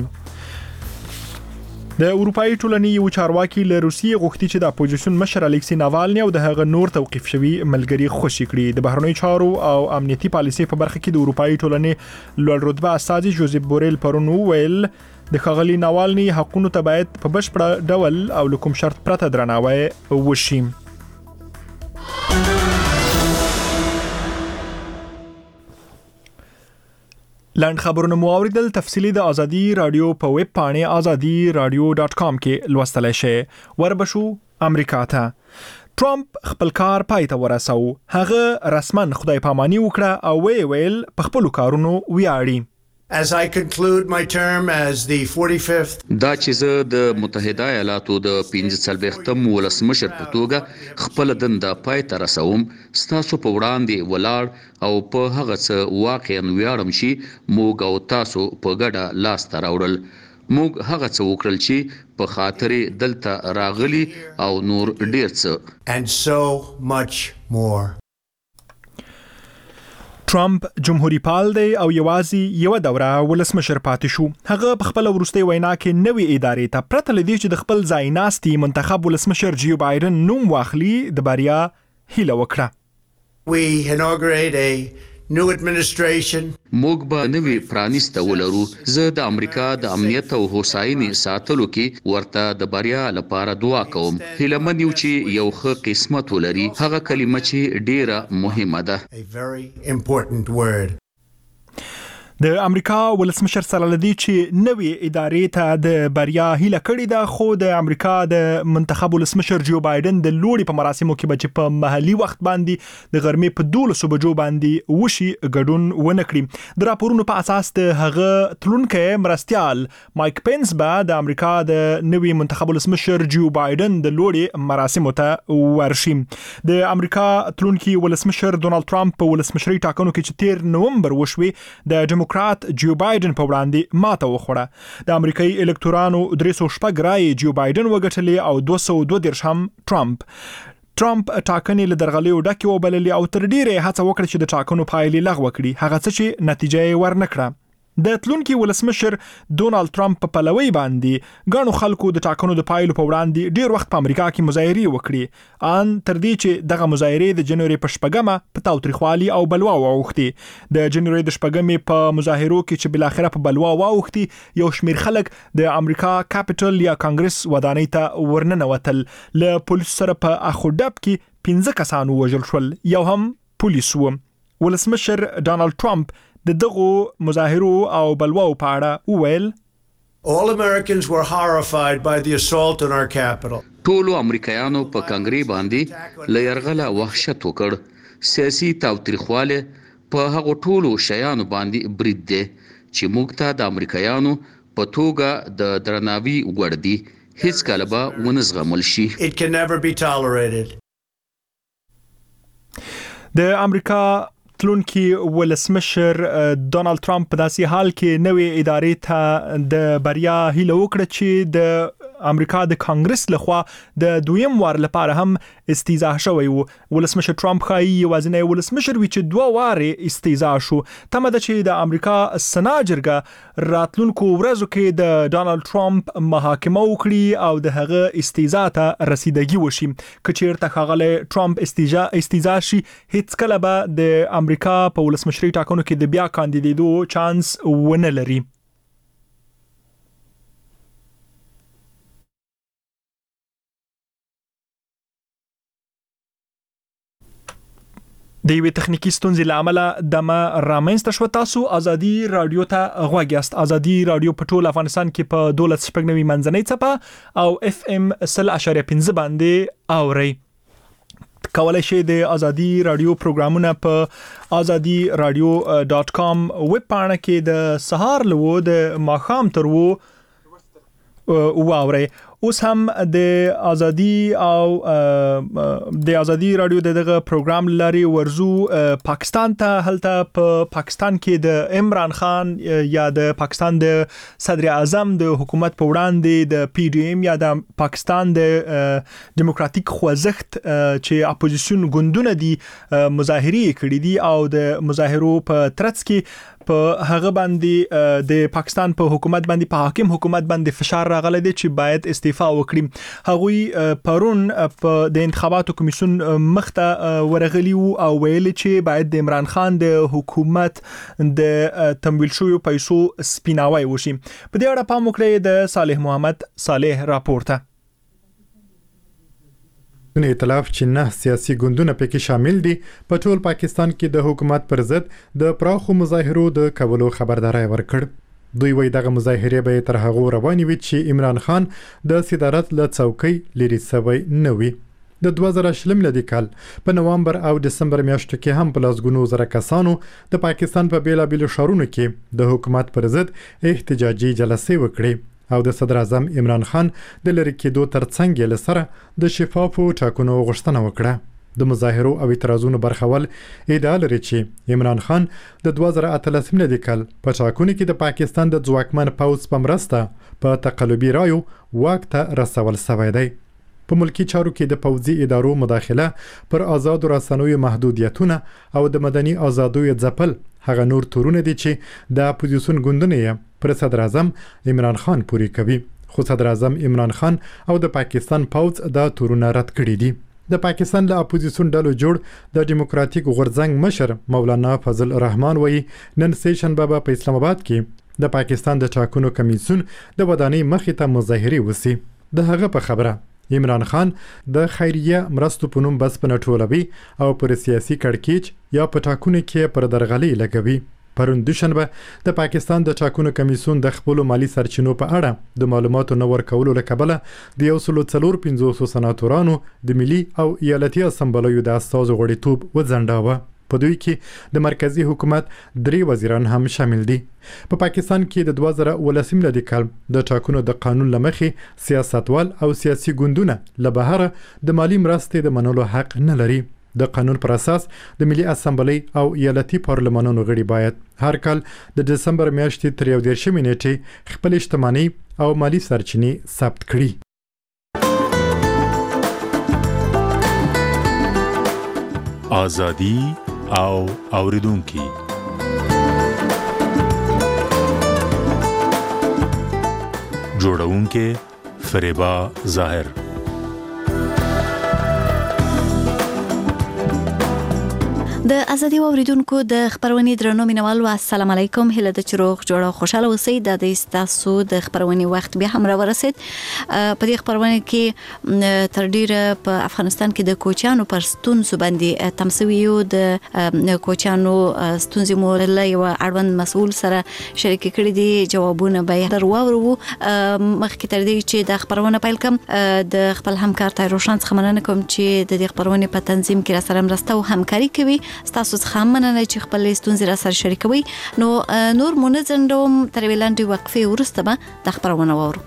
د اروپאי ټولنې یو چارواکي له روسیې غوښتي چې د اپوزیسیون مشر الکسی ناوالني او د هغه نور توقیف شوي ملګري خوشي کړي. د بهرنیو چارو او امنیتي پالیسۍ په برخه کې د اروپאי ټولنې لوړ رتبه استاذ جوزیف بوریل پرون وویل د ښاغلي ناوالني حقونو ته باید په بشپړ ډول او له کوم شرط پرته درناوی وشي. لاند خبرونه مو اوریدل. تفصیلی د ازادي رادیو په ویب پاڼه ازادي رادیو ډاټ کام کې لوستلای شئ. وربشو امریکا ته. ټرمپ خپل کار پای ته ورساو. هغه رسما خدای پاماني وکړه او وی ویل په خپل کارونو ویاړي. As I conclude my term as the forty-fifth دا چې زه د متحده ایالاتو د پنځه څلوېښتم ولسمشر په توګه خپل دنده پای ته رسوم، ستاسو په وړاندې ولاړ او په هغه څه واقعا ویاړم چې موږ او تاسو په ګډه لاس ته راوړل. موږ هغه څه وکړل چې په خاطر دلته راغلي او نور ډیر څه. and so much more. ټرمپ جمهوریت پال دی او یوازې یو دوره ولسمشر پاتې شو. هغه په خپل وروستي وینا کې نوې ادارې ته پرته لدی چې د خپل ځای ناستي منتخب ولسمشر جو بایدن نوم واخلي د بریا هیله وکړه. We inaugurate a new administration. موږ به نوې پرانیسته ولرو. زه د امریکا د امنیت او هوساینې ساتلو کې ورته د بریا لپاره دعا کوم. هیلهمن یو چې یو ښه قسمت ولري. هغه کلمه چې ډیره مهمه ده. A very important word. د امریکا ولسمشر سره لدی چې نوې ادارې ته د بریا هیله کړې ده، خو د امریکا د منتخب ولسمشر جو بایدن د لوړي په مراسمو کې به چې په محلي وخت باندې د غرمې په دولسو بجو باندې وشي ګډون ونه کړي. د راپورونو په اساس د هغه تلونکي مرستيال مایک پنس به د امریکا د نوې منتخب ولسمشر جو بایدن د لوړي مراسمو ته ورشي. د امریکا تلونکي ولسمشر ډونالد ټرمپ په ولسمشري ټاکنو کې چې تیر نومبر وشوي د ډیموکرات جو بایدن په وړاندې ماته وخوړه. د امریکایي الکتورانو درې سوه شپږ رای جو بایدن وګټلې او دوه سوه دوه دېرش هم ټرمپ. ټرمپ ټاکنې له درغلیو ډکې وبللې او تر ډیره هڅه وکړه چې د ټاکنو پایلې لغوه کړي، هغه څه چې نتیجه یې ورنکړه. د تلونکي ولسمشر ډونالد ټرمپ په پلوي باندې غاڼو خلکو د ټاکنو د پایلو په وړاندې ډیر وخت په امریکا کې مظاهرې وکړي، ان تر دې چې دغه مظاهرې د جنوري په شپږمه په تاوتریخوالي او بلوا واوښتي. د جنوري د شپږمې په مظاهرو کې چې بل اخره په بلوا واوښتي، یو شمیر خلک د امریکا کاپټل یا کانګرس ودانۍ ته ورننوتل. له پولیس سره په اخوډب کې پنځه کسان وژل شول، یو هم پولیس و. ولسمشر ډونالد ټرمپ د دغو مظاهرو او بلواو په اړه وویل All Americans were horrified by the assault on our capital. ټولو امریکایانو په کانګري باندې له یرغله وحشت وکړ. سیاسي تاوتریخواله په هغو ټولو شیانو باندې برید دی چې موږ ته د امریکایانو په توګه د درناوي وړ دي. هیڅ کله به ونه زغمل شي. It can never be tolerated. د امریکا تلونکي ولسمشر ډونالد ټرمپ په داسې حال کې نوې ادارې ته د بریا هیله وکړه چې د امریکا د کانګرس لخوا د دویم وار لپاره هم استیزا شوی وو. ولسمشر ټرمپ خایي یوازینی ولسمشر وی چې دوه واره استیزا شو. تمه ده چې د امریکا سنا جرګه راتلونکو ورځو کې د ډانلډ ټرمپ محاکمه وکړي او د هغه استیزا ته رسیدګي وشي. کچیرته ښاغلی ټرمپ استیزا استیزا شي هیڅ کله به د امریکا په ولسمشري ټاکنو کې د بیا کاندیدېدو چانس ونه لري. د یوې تخنیکی ستونزې له امله دمه رامنځته شوه. تاسو ازادي رادیو ته غوږ یاست. ازادي رادیو په ټول افغانستان کې په دولس شپږ نوي منځنۍ څپه او اف ام سل اشاریه پنځه باندې اورئ. کولای شئ د ازادي رادیو پروګرامونه په ازادي رادیو ډاٹ کام ویب پاڼه کې د سهار لوو د ماښام تر وو واورئ. اوس هم د ازادي او د ازادي رادیو دغه پروګرام لري ورزو پاکستان ته. هلته په پاکستان کې د عمران خان یا د پاکستان د صدر اعظم د حکومت په وړاندې د پی ډی ایم یا د پاکستان د دیموکراتیک خوځښت چې اپوزیشن ګوندونه دي مظاهرې کړې دي او د مظاهرو په ترڅ کې په هغه باندې د پاکستان په حکومت باندې په حاکم حکومت باندې فشار راغلی دی چې باید استعفا وکړي. هغوی پرون په د انتخاباتو کمیسیون مخته ورغلی وو او ویل چې باید د عمران خان د حکومت د تمویل شویو پیسو سپیناوی وشي. په دې اړه پام وکړئ د صالح محمد صالح راپورته. د ائتلاف چې نه سیاسي ګوندونه پکې شامل دي په ټول پاکستان کې د حکومت پر ضد د پراخو مظاهرو د کولو خبرداري ورکړ. دوی وایي دغه مظاهرې به تر هغه روانې وي چې عمران خان د صدارت له څوکۍ لرې شوی نه وي. د دوه زره شلم لدی کال په نوامبر او دسمبر میاشتو کې هم په لاسګونو زره کسانو د پاکستان په بیلابیلو ښارونو کې د حکومت پر ضد احتجاجي جلسې وکړې او د صدر اعظم عمران خان د لری کېدو ترڅنګ یې لسره د شفافو ټاکنو غوښتنه وکړه. د مظاهرو او اعتراضونو برخول ادعا لري چې عمران خان د دوه زره اتلسم لدی کال په ټاکنو کې د پاکستان د ځواکمن پوځ په مرسته په تقلبي رایو واک ته رسول شوی دی. په ملکی چارو کې د پوځي ادارو مداخله پر آزاد رسنیو محدودیتونه او د مدني آزادیو ځپل هغه نور تورونه دي چې د اپوزیسیون ګوندونه پر صدر اعظم عمران خان پوری کوي. خو صدر اعظم عمران خان او د پاکستان پوځ دا تورونه رد کړي دي. د پاکستان له اپوزیسیون ډلو جوړ د دیموکراتیک غورځنګ مشر مولانا فضل الرحمن وایي نن سه شنبه په اسلام آباد کې د پاکستان د ټاکنو کمیسیون د ودانۍ مخې ته مظاهرې وسی. د هغه په خبره عمران خان د خیریه مرستو په نوم بس په نټولوي او پر سیاسي کړکېچ یا په ټاکنو کې پر درغلي لګوي. پرون دوشنبه د پاکستان د ټاکنو کمیسیون د خپل مالی سرچینو په اړه د معلوماتو نور کولو لکبله د یو سل څلور پنځوس سناتورانو د ملي او ایالتي اسمبلیو د استازو غړیتوب وځنډاوه. په دوی کې د مرکزی حکومت درې وزیران هم شامل دي. په پاکستان کې د دوه زره ولسم لدی کال د ټاکنو د قانون لمخې سیاستوال او سیاسي ګوندونه له بهره د مالی مرستې د منلو حق نه لري. د قانون پر اساس د ملي اسمبلی او ایالتي پارلمانونو غړي باید هر کال د دسمبر میاشتې تر یو دېرشمې نیټې خپل شتمنۍ او مالی سرچینې ثبت کړي. ازادي او اوریدونکي جوړونکي فریبا ظاهر. د ازادي اوریدونکو د خبرونې درنو مینوالو السلام علیکم. هله د چروغ جوړه خوشاله اوسئ. د تاسو د خبرونې وخت بیا هم را ورسید. په دې خبرونه کې تر ډیره په افغانستان کې د کوچانو پر ستونزو باندې تمسویو د کوچانو ستونزې مو له یو اړوند مسؤل سره شریک کړي دي. جوابونه به در واورو. مخکې تر دې چې د خبرونه پیل کوم د خپل همکار تای روشن څخه مننه کوم چې د دې خبرونه په تنظیم کې را سره مرسته او همکاري کوي. تاسو څخه مننه چې خپل ستونزې را سره شریکوي. نو نور مونږ تر ویلاندې وقفه ورسته به د خبرونه وورو.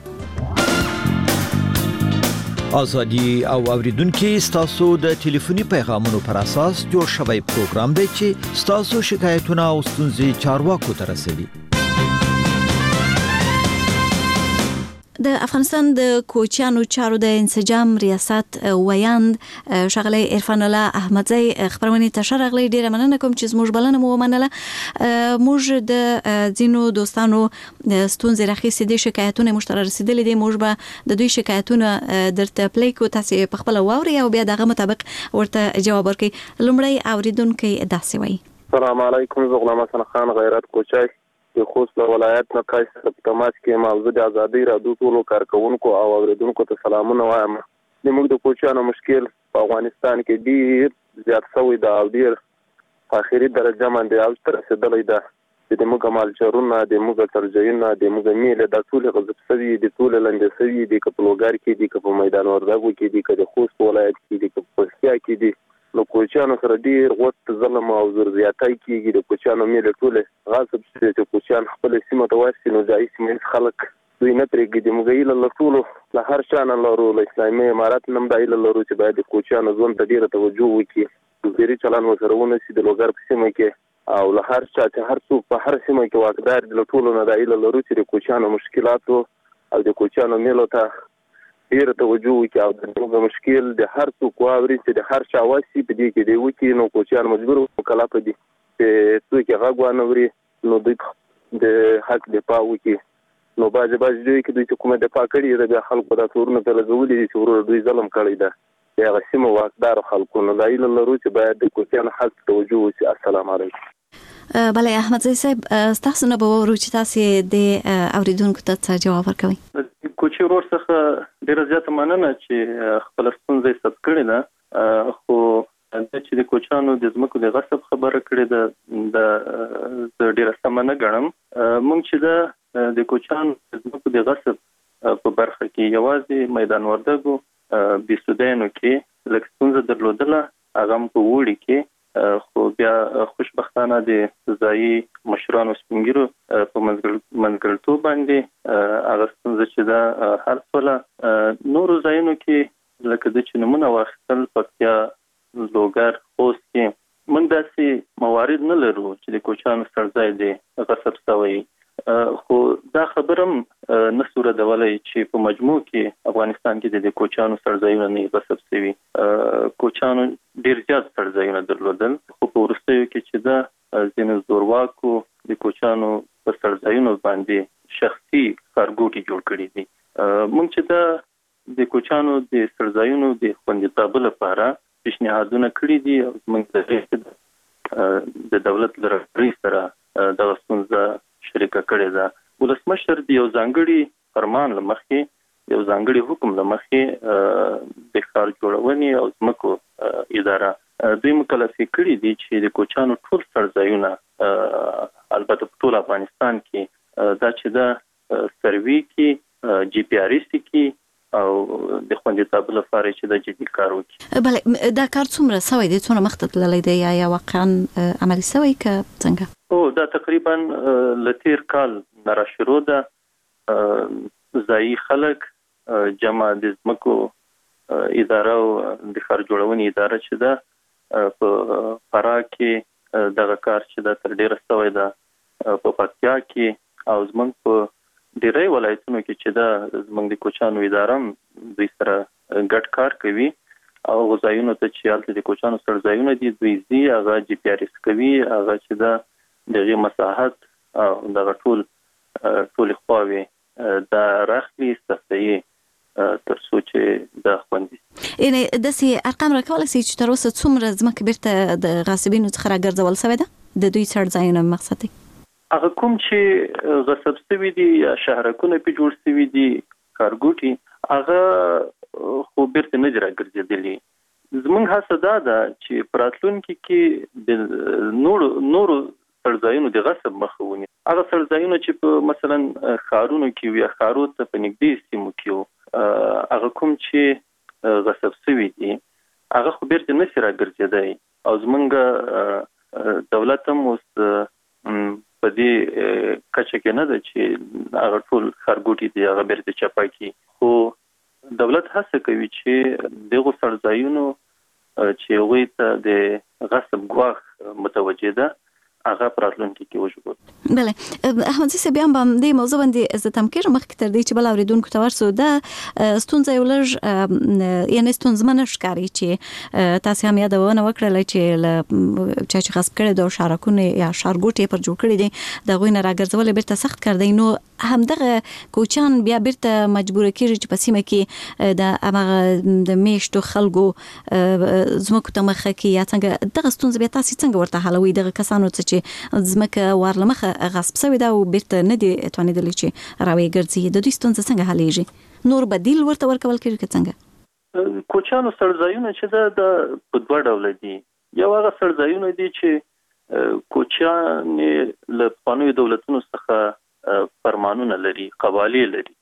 ازادي او اوریدونکو تاسو د ټلیفوني پیغامونو پر اساس جوړ شوی پروګرام دی چې تاسو شکایتونه او ستونزې چارواکو ته رسوي. د افغانستان د کوچیانو چارو د انسجام ریاست ویاند ښاغلی عرفان الله احمدزی خبرونه ته شرغلی ډیره مننه کوم چې زموږ بلنه مو ومنله. موږ د ځینو دوستانو ستونزې راخیستې دي، شکایتونه موږ ته رسیدلي دي، موږ به د دوی شکایتونه درته پلی کو، تاسو په خپل واوري او بیا دغه مطابق ورته جواب ورکړئ. لومړی اوریدونکو داسې وایي: السلام علیکم، زه غلام حسن خان غیرت کوچای د خوست ولایت نه تاسو په تماس کې موضوع د ازادي رادیو ټولو کارکونکو او اوریدونکو ته سلامونه وایم. د موږ د کوچیانو مشکل په افغانستان کې ډیر زیات شوی دا او ډیر په اخري درجه باندې او تر رسیدلی ده چې د موږ مالچرونه، د موږ ترجیحونه، د موږ میله د ټول غضب سوي، د ټول لاندې سوي، د کپلوګار کې، د کپ میدان وردګو کې، د خوست ولایت کې، د کپسیا کې دي. نو کوچیانو سره ډیر وخت ظلم او زور زیاتی کیږي. د کوچیانو میله ټول غاصب شي چې کوچیان خپل سیمه ته ورسي، نو ځای سیمه خلک دوی نه پرېږدي. د موږ له ټولو له هر شان لرو، له اسلامي امارات نم د ایله لرو چې باید د کوچیانو ژوند ته ډیره توجه وکړي، ډیری چلان وسره ونشي د لوګر په سیمه کې او له هر چا چې هر څوک په هر سیمه کې واقدار د ټولو نه د ایله لرو چې د کوچیانو مشکلاتو او د کوچیانو میلو ته ډیره توجه وکړي او د موږ مشکل د هر څوک واوري چې د هر چا واسي په دې کې دی وکړي. نو کوچیان مجبور مکلف دي چې څوک یې غږ وانوري، نو دوی د حق دفاع وکړي. نو باز باز دوی کې دوی چې کومه دفاع کړي د خلکو د تورونو په لګولې دي چې ورور دوی ظلم کړی ده یا غسیمه واقدار خلکو. نو دایله لرو چې باید د کوچیان حق توجه وکړي. السلام علیکم. بله احمدزی صاحب، تاسو نه به وورو چې تاسو د اوریدونکو ته جواب ورکوئ. کوچی ورور څخه ډیره زیاته مننه چې خپل ستونزې ثبت کړې ده، خو د چې د کوچانو د ځمکو د غصب خبره کړې ده د ډیره سمه نه ګڼم. موږ چې د د کوچانو د ځمکو د غصب په برخه کې یوازې میدان وردګو بیسودینو کې لږ ستونزه درلودله، هغه هم په وړي کې، خو بیا خوشبختانه د ځایي مشرانو سپینګیرو په منځګړیتوب باندې هغه ستونزه چې ده حل شوله. نورو ځایونو کې لکه د چې نمونه واخیستل پکتیا، لوګر، خوست کې موږ داسې موارد نه لرو چې د کوچیانو څړځای دی غصب شوی، خو دا خبره هم نه سو ردولی چې په مجموع کې افغانستان کې د کوچیانو څړځایونه نه غصب شوي. کوچیانو ډیر زیات څړځایونه درلودل، خو په وروستیو کې چې دا ځینو زورواکو د کوچیانو په څړځایونو باندې شخصي ښارګوټي جوړ کړي دي. موږ چې دا د کوچیانو د څړځایونو د خوندیتابه لپاره پیشنهادونه کړي دي او موږ د دولت له رهبرۍ سره دغه ستونزه شریکه کړې ده. ولسمشر د یو ځانګړي فرمان له مخې، یو ځانګړي حکم له مخې د ښار جوړونې او ځمکو اداره دوی مکلفې کړي دي چې د کوچیانو ټول څړځایونه البته په ټول افغانستان کې دا چې دا سروي کې، جی پی آر ایس کې او د خوندیتابه لپاره چې د جدي کار وکړي. بله، دا کار څومره سوی دی، څومره مخته تللی دی یا واقعا عملي سوی که څنګه؟ او دا تقریبا له تیر کال نه را شروع ده. ځایي خلک جمع د ځمکو اداره او د ښار جوړونې اداره چې ده په فراه کې دغه کار چې ده تر ډیره سوی ده، په پکتیا کې او زموږ په ډیری ولایتونو کې چې ده زموږ د کوچیانو اداره هم دوی سره ګډ کار کوي او ځایونو ته چې هلته د کوچیانو څړځایونه دي دوی ځي، هغه جی پی آر ایس کوي، هغه چې ده دغه مساحت او دغه ټول ټول خواوي دا راخلي صفحي تر څو چې د خوندي. یعنی داسې ارقام راکولی شئ چې تر اوسه څومره ځمکه بیرته د غاصبینو څخه راګرځول شوې ده د دوی څړځایونه مقصد دی؟ هغه کوم چې غصب شوي دي یا شهرکونه پې جوړ شوي دي ښارګوټي، هغه خو بیرته نه دي راګرځېدلي. زموږ هڅه دا ده چې په راتلونکي کې د نورو نورو څړځایونو د غصب مخه ونیسي. هغه څړځایونه چې په مثلا ښارونو کې وي، ښارو ته په نږدې سیمو کې هغه کوم چې غصب شوي دي هغه خو بیرته نشي راګرځېدی او زموږ دولت هم اوس په دې کچه کې نه ده چې هغه ټول ښارګوټي دي هغه بیرته چپه کړي، خو دولت هڅه کوي چې دغو څړځایونو چې هغوی ته د غصب ګواښ متوجه ده هغه پراتلونکي کې وژغوري. بله احمد سي بیا هم د موضوع باندې زه تم کېږم مخکې تر دې چې بل اوریدونکو ته ورسو دا ستونزه یو لږ یعنی ستونزمنه ښکاري چې تاسو هم یادونه وکړل چې چا چې خاص کړي د شارکونه یا شارګوټي پر جوړ کړي دي د غوی نه راګرځول بیرته سخت کړ دی نو همدغه کوچان بیا بیرته مجبور کیږي چې په سیمه کې د هغه د میشتو خلکو زمکو ته مخه کې یا څنګه دغه ستونزه بیا تاسو څنګه ورته حلوي دغه کسانو ته چې زمکه ورلمخه غصب شوی دا او بیرته نه دي توانیدلی چې راوي ګرځي د دوی ستونزه څنګه حلېږي نور بدیل ورته ورکول کېږي څنګه کوچانو سرځایونه چې دا د په دوه ډول دي یو هغه سرځایونه دي چې کوچان له پانوي دولتونو څخه فرمانونه لري قوالی لري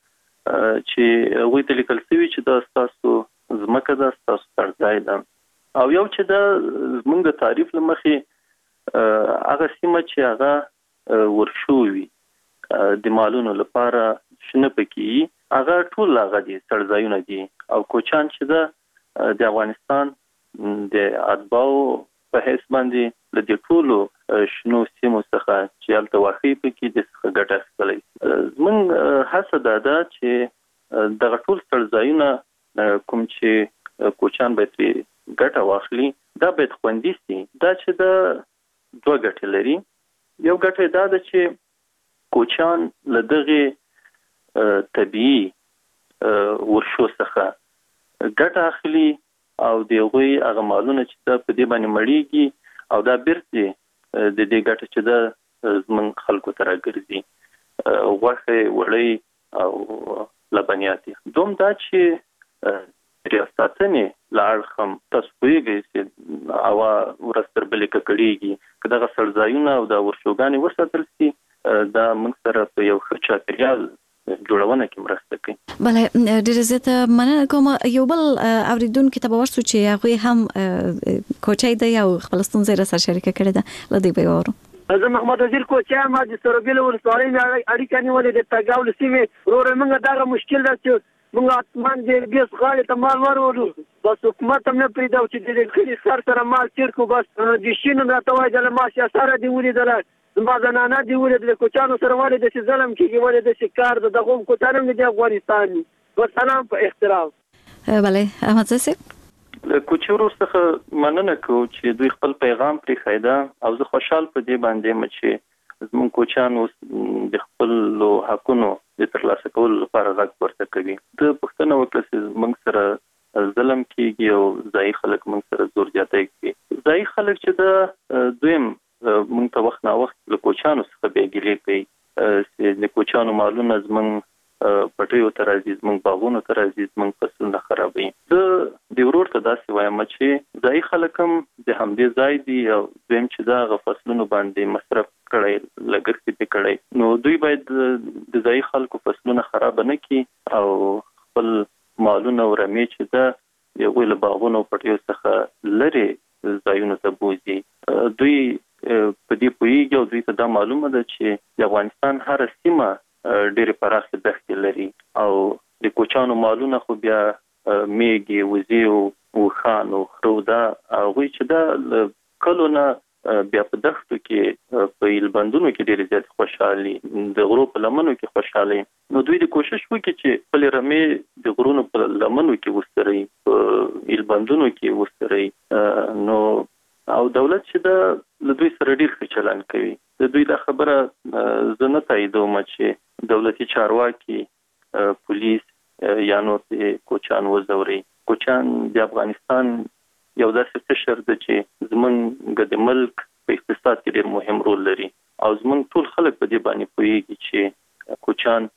چې وی ته لیکل شوی چې دا تاسو زمکه دا تاسو سرځای ده او یو چې دا زمونږ تعریف لمخې هغه سیمه چې هغه ورشوي د مالونو لپاره شنه پکې هغه ټول هغه دي سرځایونه دي او کوچان چې دا د افغانستان د اتباو په حیث باندې له دې ټولو شنو سیمو څخه چې هلته واقع پکې د څخه ګټه اخیستلی زموږ هڅه دا ده چې دغه ټول سرځایونه کوم چې کوچان باید ګټه واخلي دا باید خوندي سي دا چې د دوه ګټې لري یو ګټه دا ده چې کوچان له دغه طبيعي ورشو څخه ګټه اخلي او د هغوی هغه مالونه چې دا په دې باندې مړیږي او دا بیرته د دې ګټه چې دا زموږ خلکو ته راګرځي غوښه وړۍ او لبنیات دوم دا چې ریاستونه لاړخم تاسو پیږئ چې هوا ورستر بلې ککړیږي که دغه سرځایونه او د ورشوګانې وساتل شي دا موږ سره په یو ښه چاپیریال جوړونه کې مرسته کوي. بله ډېره زیاته مننه کوم یو بل اوریدونکي ته به ورسو چې هغوی هم کوچی دی او خپل ستونزه یې راسره شریکه کړې ده له دوی به یې واورو. زه محمد وزیر کوچی یم د سروبیل ولسوالۍ نه اړیکه نیولې د تګاو له سیمې وروره موږ دغه مشکل ده چې موږ اتمان د بیس غاړې ته مال ورولو بس حکومت هم نه پرېږدو چې د کلي سر سره مال تېر کړو بس د شین هم راته وایي دله ما سیاساره دې ولیدله زما زنانه دې ولیدله کوچانو سره ولې داسې ظلم کېږي ولې داسې کار د دغه هم کوچان هم د افغانستان دي وسلام په احترام. بله احمد صاحب له کوچورو څخه مننه کوو چې دوی خپل پیغام پرېښایده او زه خوشحال په دې باندې یم چې زموږ کوچان اوس د خپلو حقونو د ترلاسه کولو لپاره غږ ورته کوي. د پوښتنه وکړه چې موږ سره ظلم کېږي او ځایي خلک موږ سره زور زیاتی کوي. ځایي خلک چې د دویم موږ ته وخت ناوخت له کوچانو څخه بېګیلې کوي چې د کوچانو مالونه زموږ پټیو ته راځي زموږ باغونو ته راځي زموږ فصلونه خرابوي. زه د ورور ته داسې وایم چې ځایي خلک هم د همدې ځای دي او دویم چې د هغه فصلونو باندې مصرف کړی لګښت یې کړی نو دوی باید د ځایي خلکو فصلونه خراب نه کړي او خپل مالونه او رمې چې ده د هغوی له باغونو او پټیو څخه لرې ځایونو ته بوځي. دوی په دې پوهېږي او دوی ته دا معلومه ده چې د افغانستان هره سیمه ډېرې پراخې دښتې لري او د کوچانو مالونه خو بیا میږي وزې او اوښان او خرو دا هغوی چې دا کلو نه بیا په دښتو کې په ایلبندونو کې ډېرې زیاتې خوشحالي د غرو په لمنو کې خوشحالي نو دوی د کوشش وکړي چې خپلې رمې د غرونو په لمنو کې وستروي په ایلبندونو کې وستروي نو او دولت چې دا له دوی سره ډېر ښه چلند کوي. د دوی دا خبره زه نه تاییدوم چې دولتي چارواکي پولیس یا نور د کوچان وځوري. کوچان د افغانستان یو داسې قشر ده چې زمونږ د ملک په اقتصاد کې ډېر مهم رول لري او زمونږ ټول خلک په دې باندې پوهېږي چې کوچان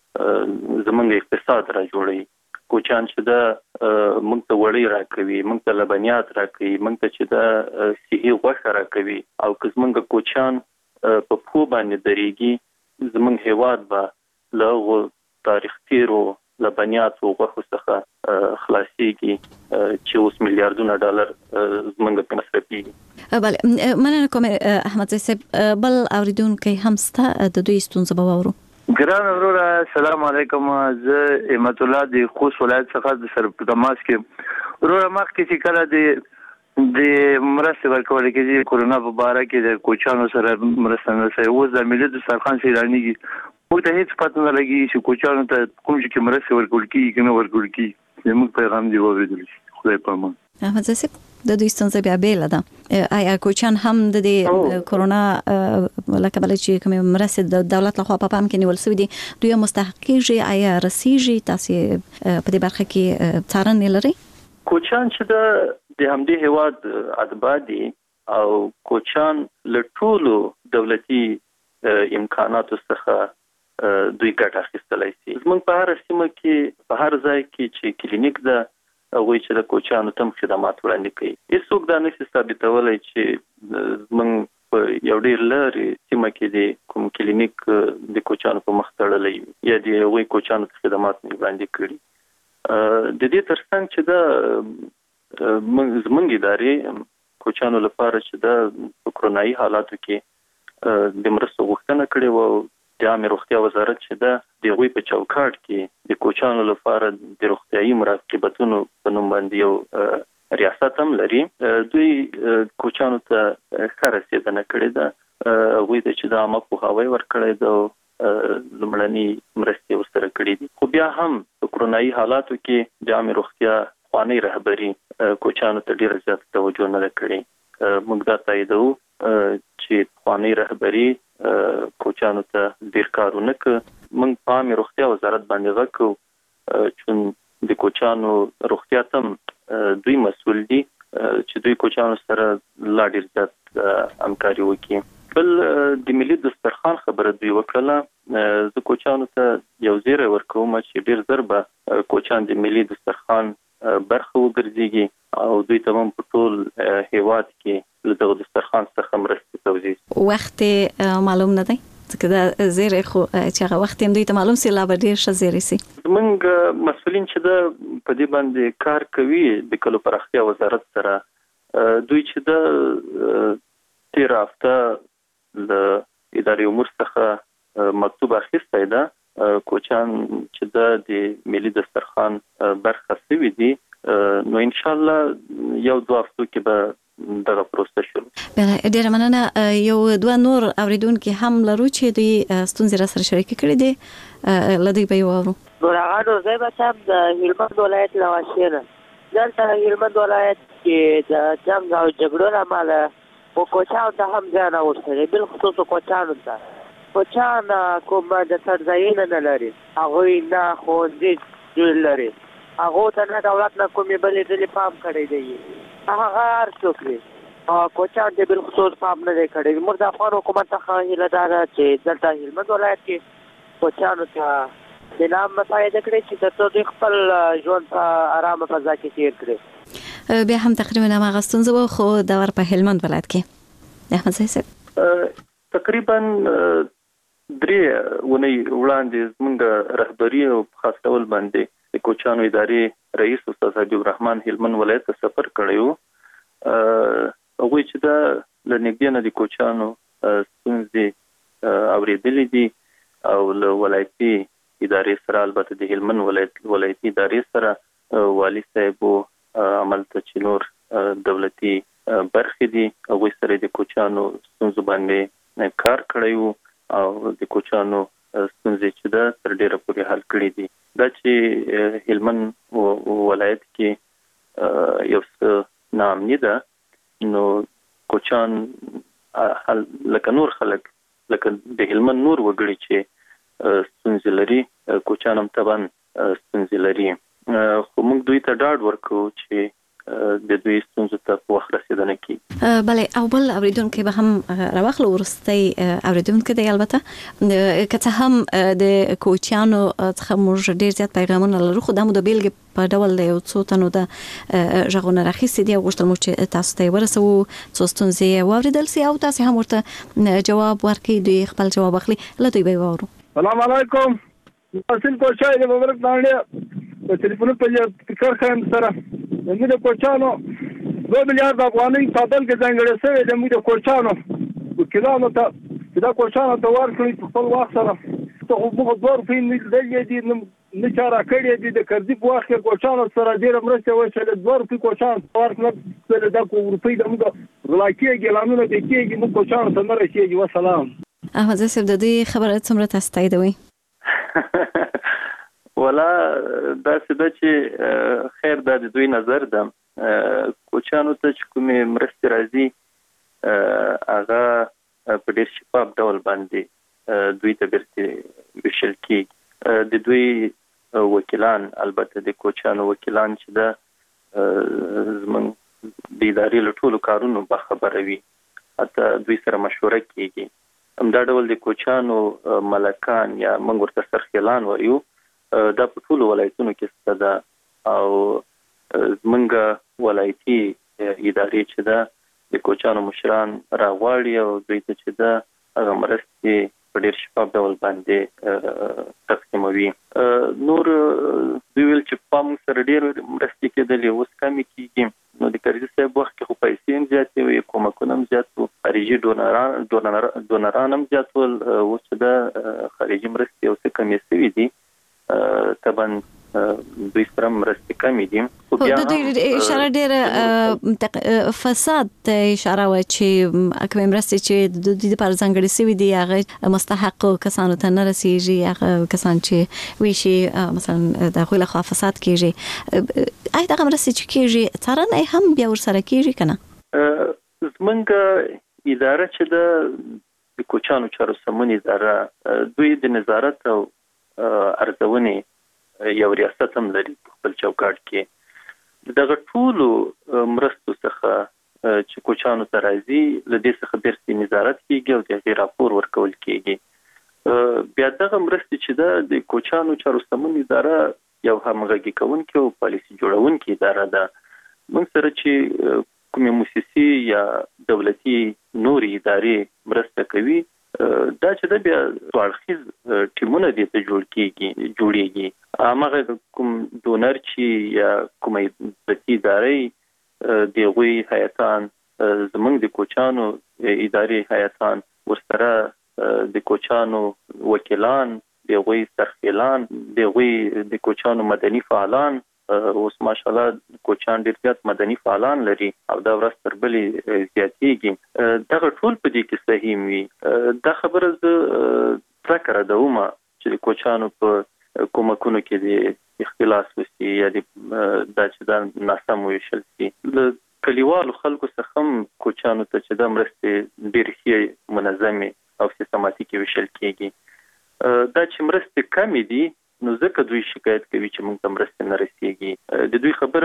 زمونږ اقتصاد را جوړوي. کوچان چې دا موږ ته وړۍ راکوي موږ ته لبنیات راکوي موږ ته چې دا صحي غوښه راکوي او که زمونږ کوچان په پښو باندې درېږي زمونږ هېواد به له هغو تاریخ تیرو لبنیاتو غوښو څخه خلاصېږي چې اوس میلیاردونه ډالر زمونږ په مصرفېږي. بله مننه کوم احمد صاحب بل اوریدونکی هم سته د دوی ستونزه به واورو. ګران وروره السلام علیکم زه احمد الله د خوست ولایت څخه د سرپدماس کې وروره مخکې چې کله د د مرستې ورکول کېږي کورونا په باره کې د کوچانو سره مرسته نه کوي. اوس د ملي دسترخوان سیلانیږي موږ ته هیڅ پته نه لګي چې کوچانو ته کوم شي کې مرستې ورکول کېږي که نه ورکول کېږي. زموږ پیغام دی واورېدل شي. خدای په امان. احمد صاحب د دوی ستونزه بیا بیله ده. آیا کوچان هم د دې کورونا لکه بل چې کوم مرستې د دولت لخوا په پام کې نیول شوې دي دوی مستحق کېږي؟ آیا رسیږي؟ تاسو په دې برخه کې څارنه لرئ؟ کوچان چې د د همدې هواد اتباع دي او کوچان له ټولو دولتي امکاناتو څخه دوی ګټه اخیستلای شي. زموږ په هر سیمه کې په هر ځای کې چې کلینیک ده هغوی چې د کوچانو تم خدمات وړاندې کوي. هیڅوک دا نشي ثابتولی چې زموږ په یو ډېر لرې سیمه کې د کوم کلینیک د کوچانو په مخ تړلی یا د هغوی کوچانو ته خدمات نه وړاندې کړي. د دې ترڅنګ چې دا زموږ ادارې کوچانو لپاره چې دا په کرونایي حالاتو کې د مرستو غوښتنه کړې وه، د عامه روغتیا وزارت چې دا د هغوی په چوکاټ کې د کوچانو لپاره د روغتیايي مراقبتونو په نوم باندې یو ریاست هم لري. دوی کوچانو ته ښه رسېدنه کړې ده. هغوی ته چې دا عامه پوهاوی ورکړی ده او لومړني مرستې ورسره کړي دي. خو بیا هم په کرونایي حالاتو کې د عامه روغتیا پخوانۍ رهبري کوچانو ته ډېره زیاته توجه نه ده کړې. موږ دا تاییدوو چې پخوانۍ رهبري کوچانو ته ډېر کار ونه کړ. موږ په عامه روغتیا وزارت باندې غږ کوو چې د کوچانو روغتیا ته دوی مسؤل دي چې دوی کوچانو سره لا ډېر زیات همکاري وکړي. بل د ملي دسترخوان خبره دوی وکړله. زه کوچانو ته یو زیری ورکوم چې ډېر ژر به کوچان د ملي دسترخوان برخه وګرځيږي او دوی ته هم په ټول هیواد کې له دغه دسترخوان څخه مرستې توزیع. وخت معلوم نه دی ځکه دا زیری خو چې هغه وخت هم دوی ته معلوم سي لا به ډېر ښه زیری سي. زموږ مسؤلین چې دا په دې باندې کار کوي د کلو پراختیا وزارت سره، دوی چې دا تیر هفته له ادارې امور څخه مکتوب اخیستی ده کوچان چې دا د ملي دسترخوان برخه شوي دي، نو ان شاء الله یو دوه هفتو کې به دغه پروسه شروع. ډېره مننه. یو دوه نور اوریدونکي هم لرو چې دوی ستونزې را سره شریکې کړي دي، له دوی به یې واورو. نورغانو زیبه صاحب د هلمند ولایت له واشې نه. دلته هلمند ولایت کې د جنګ او جګړو له امله په کوچانو ته هم زیان اوښتی دی، بالخصوص کوچانو ته. کوچان کوم د سرځایونه نه لري، هغوی نه ښوونځي جوړ لري، هغو ته نه دولت نه کومې بلې ډلې پام کړی دی. هغه هر څوک دی کوچان ته بالخصوص پام نه دی کړی. موږ د افغان حکومت څخه هیله دا ده چې دلته هلمند ولایت کې کوچانو ته د نام متعهده کړي چې تر څو دوی خپل ژوند په ارامه فضا کې تیر کړي. بیا هم تقریبا هماغه ستونزه وه خو دا ور په هلمند ولایت کې. احمد صاحب تقریبا درې ونې وړاندې زموږ رهبري او خاص ډول باندې د کوچانو ادارې رئیس استاد حبیب الرحمن هلمند ولایت ته سفر کړی و. هغوی چې دا له نږدې نه د کوچانو ستونزې اورېدلې دي او له ولایتي ادارې سره، البته د هلمند ولایت ولایتي ادارې سره والي صاحب عملته چې نور دولتي برخې دي هغوی سره د کوچانو ستونزو باندې کار کړی و او د کوچانو ستونزې چې ده تر ډېره پورې حل کړي دي. دا چې هلمند ولایت کې یو څه ناامني ده، نو کوچان لکه نور خلک لکه د هلمند نور وګړي چې ستونزې لري، کوچان هم طبعا ستونزې لري. خو موږ دوی ته ډاډ ورکوو چې د دوی ستونزو ته په وخت رسېدنه کوي. بله، او بل اوریدونکی به هم راواخلو، وروستی اوریدونکی دی. البته که څه هم د کوچیانو څخه موږ ډېر زیات پیغامونه لرو، خو دا مو د بیلګې په ډول د یو څو تنو د غږونه راخیستي دي او غوښتل موږ چې تاسو ته یې ورسوو څو ستونزې یې واورېدل سي او تاسې هم ورته جواب ورکړئ، دوی خپل جواب اخلي. له دوی به یې واورو. سلام علیکم، محسن کوچای د مبارک ناړې په ټلیفون په فکر خیم سره زموږ د کوچانو دوه میلیارډ افغانۍ کابل کې ځانګړې شوې د موږ د کوچانو وکیلانو ته چې دا کوچانو ته ورکړي په خپل وخت سره. ته خو موږ دوه روپۍ نه دی دي نه چاره کړې دي د قرضې په وخت کې کوچانو سره ډېره مرسته وشوه د دوه روپۍ کوچان ورکړه سره د روپۍ د موږ غلا کېږي اعلانونه دې کېږي موږ کوچانو ته نه رسېږي. وسلام. احمد صاحب د دې خبره څومره تاسو تاییدوئ؟ ولا دا څه ده چې خیر دا د دوی نظر ده. کوچانو ته چې کومې مرستې راځي هغه په ډېر شفاف ډول باندې دوی ته بیرته ویشل کېږي. د دوی وکیلان البته د کوچانو وکیلان چې ده زموږ د ادارې له ټولو کارونو باخبره وي، حتی دوی سره مشوره کېږي. همدا ډول د کوچانو ملکان یا موږ ورته سرخیلان وایو دا په ټولو ولایتونو کې شته ده او زموږ ولایتي ادارې چې ده د کوچانو مشران راغواړي او دوی ته چې ده هغه مرستې په ډېر شفاف ډول باندې تقسیموي. نور دوی ویل چې په موږ سره ډېر مرستې کېدلې اوس کمې کېږي. نو د کرزي صاحب وخت کې خو پیسې هم زیاتې وي، کومکونه هم زیات وو، خارجي ډونران ډونران هم زیات ول. اوس چې د خارجي مرستې یو څه کمې شوي دي، طبعا دوی سره مرستې کمې دي. د دوی اشاره ډېره فساد ته اشاره وه چې کومې مرستې چې د دوی لپاره ځانګړې شوي دي هغه مستحقو کسانو ته نه رسېږي، هغه کسان چې ویشي مثلا د هغوی لخوا فساد کېږي. آیا دغه مرستې چې کېږي څارنه هم بیا ورسره کېږي که نه؟ زموږ اداره چې ده د کوچانو چارو سمون اداره دوی د نظارت او ارزونې یو ریاست هم لري په خپل چوکاټ کې. دغه ټولو مرستو څخه چې کوچانو ته راځي له دې څخه بیرته نظارت کېږي او د هغې راپور ورکول کېږي. بیا دغه مرستې چې ده د کوچانو چارو سمون اداره یو همغږي کوونکې او پالیسي جوړونکې اداره ده. موږ سره چې کومې موسسې یا دولتي نورې ادارې مرسته کوي دا چې ده بیا څو اړخیز ټیمونه دې ته جوړ کېږي جوړېږي. هماغه کوم ډونر چې یا کومې دولتي ادارې د هغوی هیاتان زموږ د کوچانو ادارې هیاتان ورسره د کوچانو وکیلان، د هغوی سرخیلان، د هغوی د کوچانو مدني فعالان. اوس ماشاءالله کوچان ډېر زیات مدني فعالان لري او دا ورځ تر بلې زیاتېږي. دغه ټول په دې کې سهیم وي. دا خبره زه پرکه ردوم چې د کوچانو په کومکونو کې د اختلاس وشي یا د دا چې دا ناسم وویشل شي. له کلیوالو خلکو څخه هم کوچانو ته چې دا مرستې ډېرې ښې منظمې او سیستماتیکې ویشل کېږي. دا چې مرستې کمې دي نو ځکه دوی شکایت کوي چې موږ ته مرستې نه رسېږي. د دوی خبره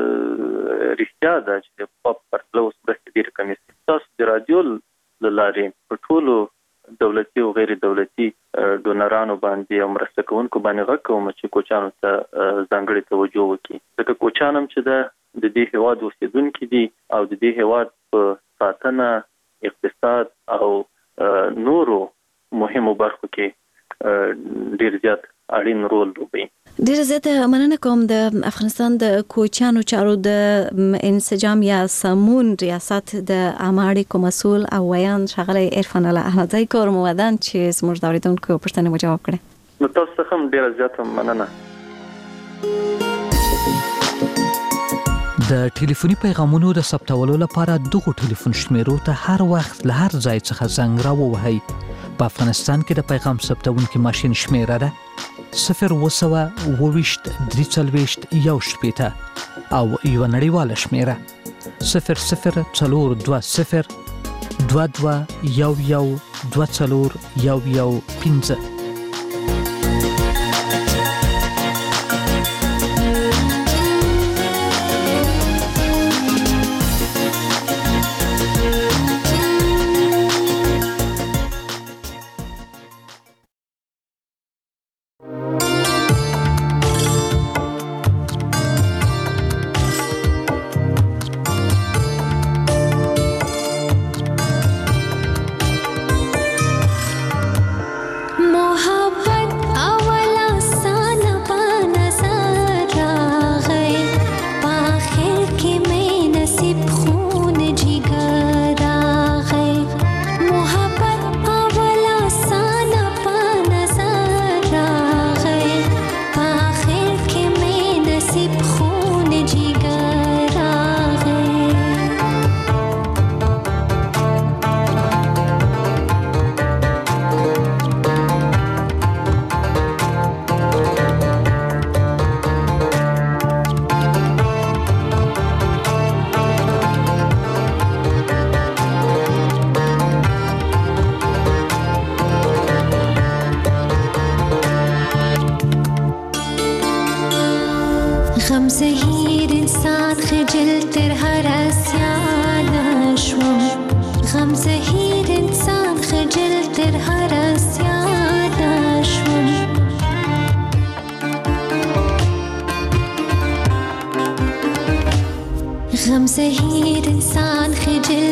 رښتیا ده چې د پخوا په پرتله اوس مرستې ډېرې کمې شوې. تاسو د راډیو له لارې په ټولو دولتي او غیر دولتي ډونرانو باندې او مرسته کوونکو باندې غږ کوم چې کوچانو ته ځانګړې توجه وکړي، ځکه کوچان هم چې ده د دې هېواد اوسېدونکي دي او د دې هېواد په ساتنه، اقتصاد او نورو مهمو برخو کې ډېر زیات اړین رول لوبوي. ډېر زیاته مننه کوم د افغانستان د کوچانو چارو د انسجام یا سمون ریاست د عامه اړیکو مسؤل او ویاند ښاغلی عرفان الله احمدزی کور مو ودان چې زموږ د اورېدونکو پوښتنې مو جواب کړې. نو تاسو څخه هم ډېره زیاته مننه. د ټلیفوني پیغامونو د ثبتولو لپاره دغه ټلیفون شمیرو ته هر وخت له هر ځای څخه زنګ راووهئ. په افغانستان کې د پیغام ثبتونکي ماشین شمیره ده صفر وسوه اوويشت درې څلوېښت یو شپېته او یوه نړیواله شمیره صفر صفر څلور دوه صفر دوه دوه یو یو دوه څلور یو یو پنځه.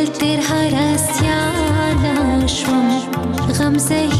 دل تر هر اسیانا شوم غم زه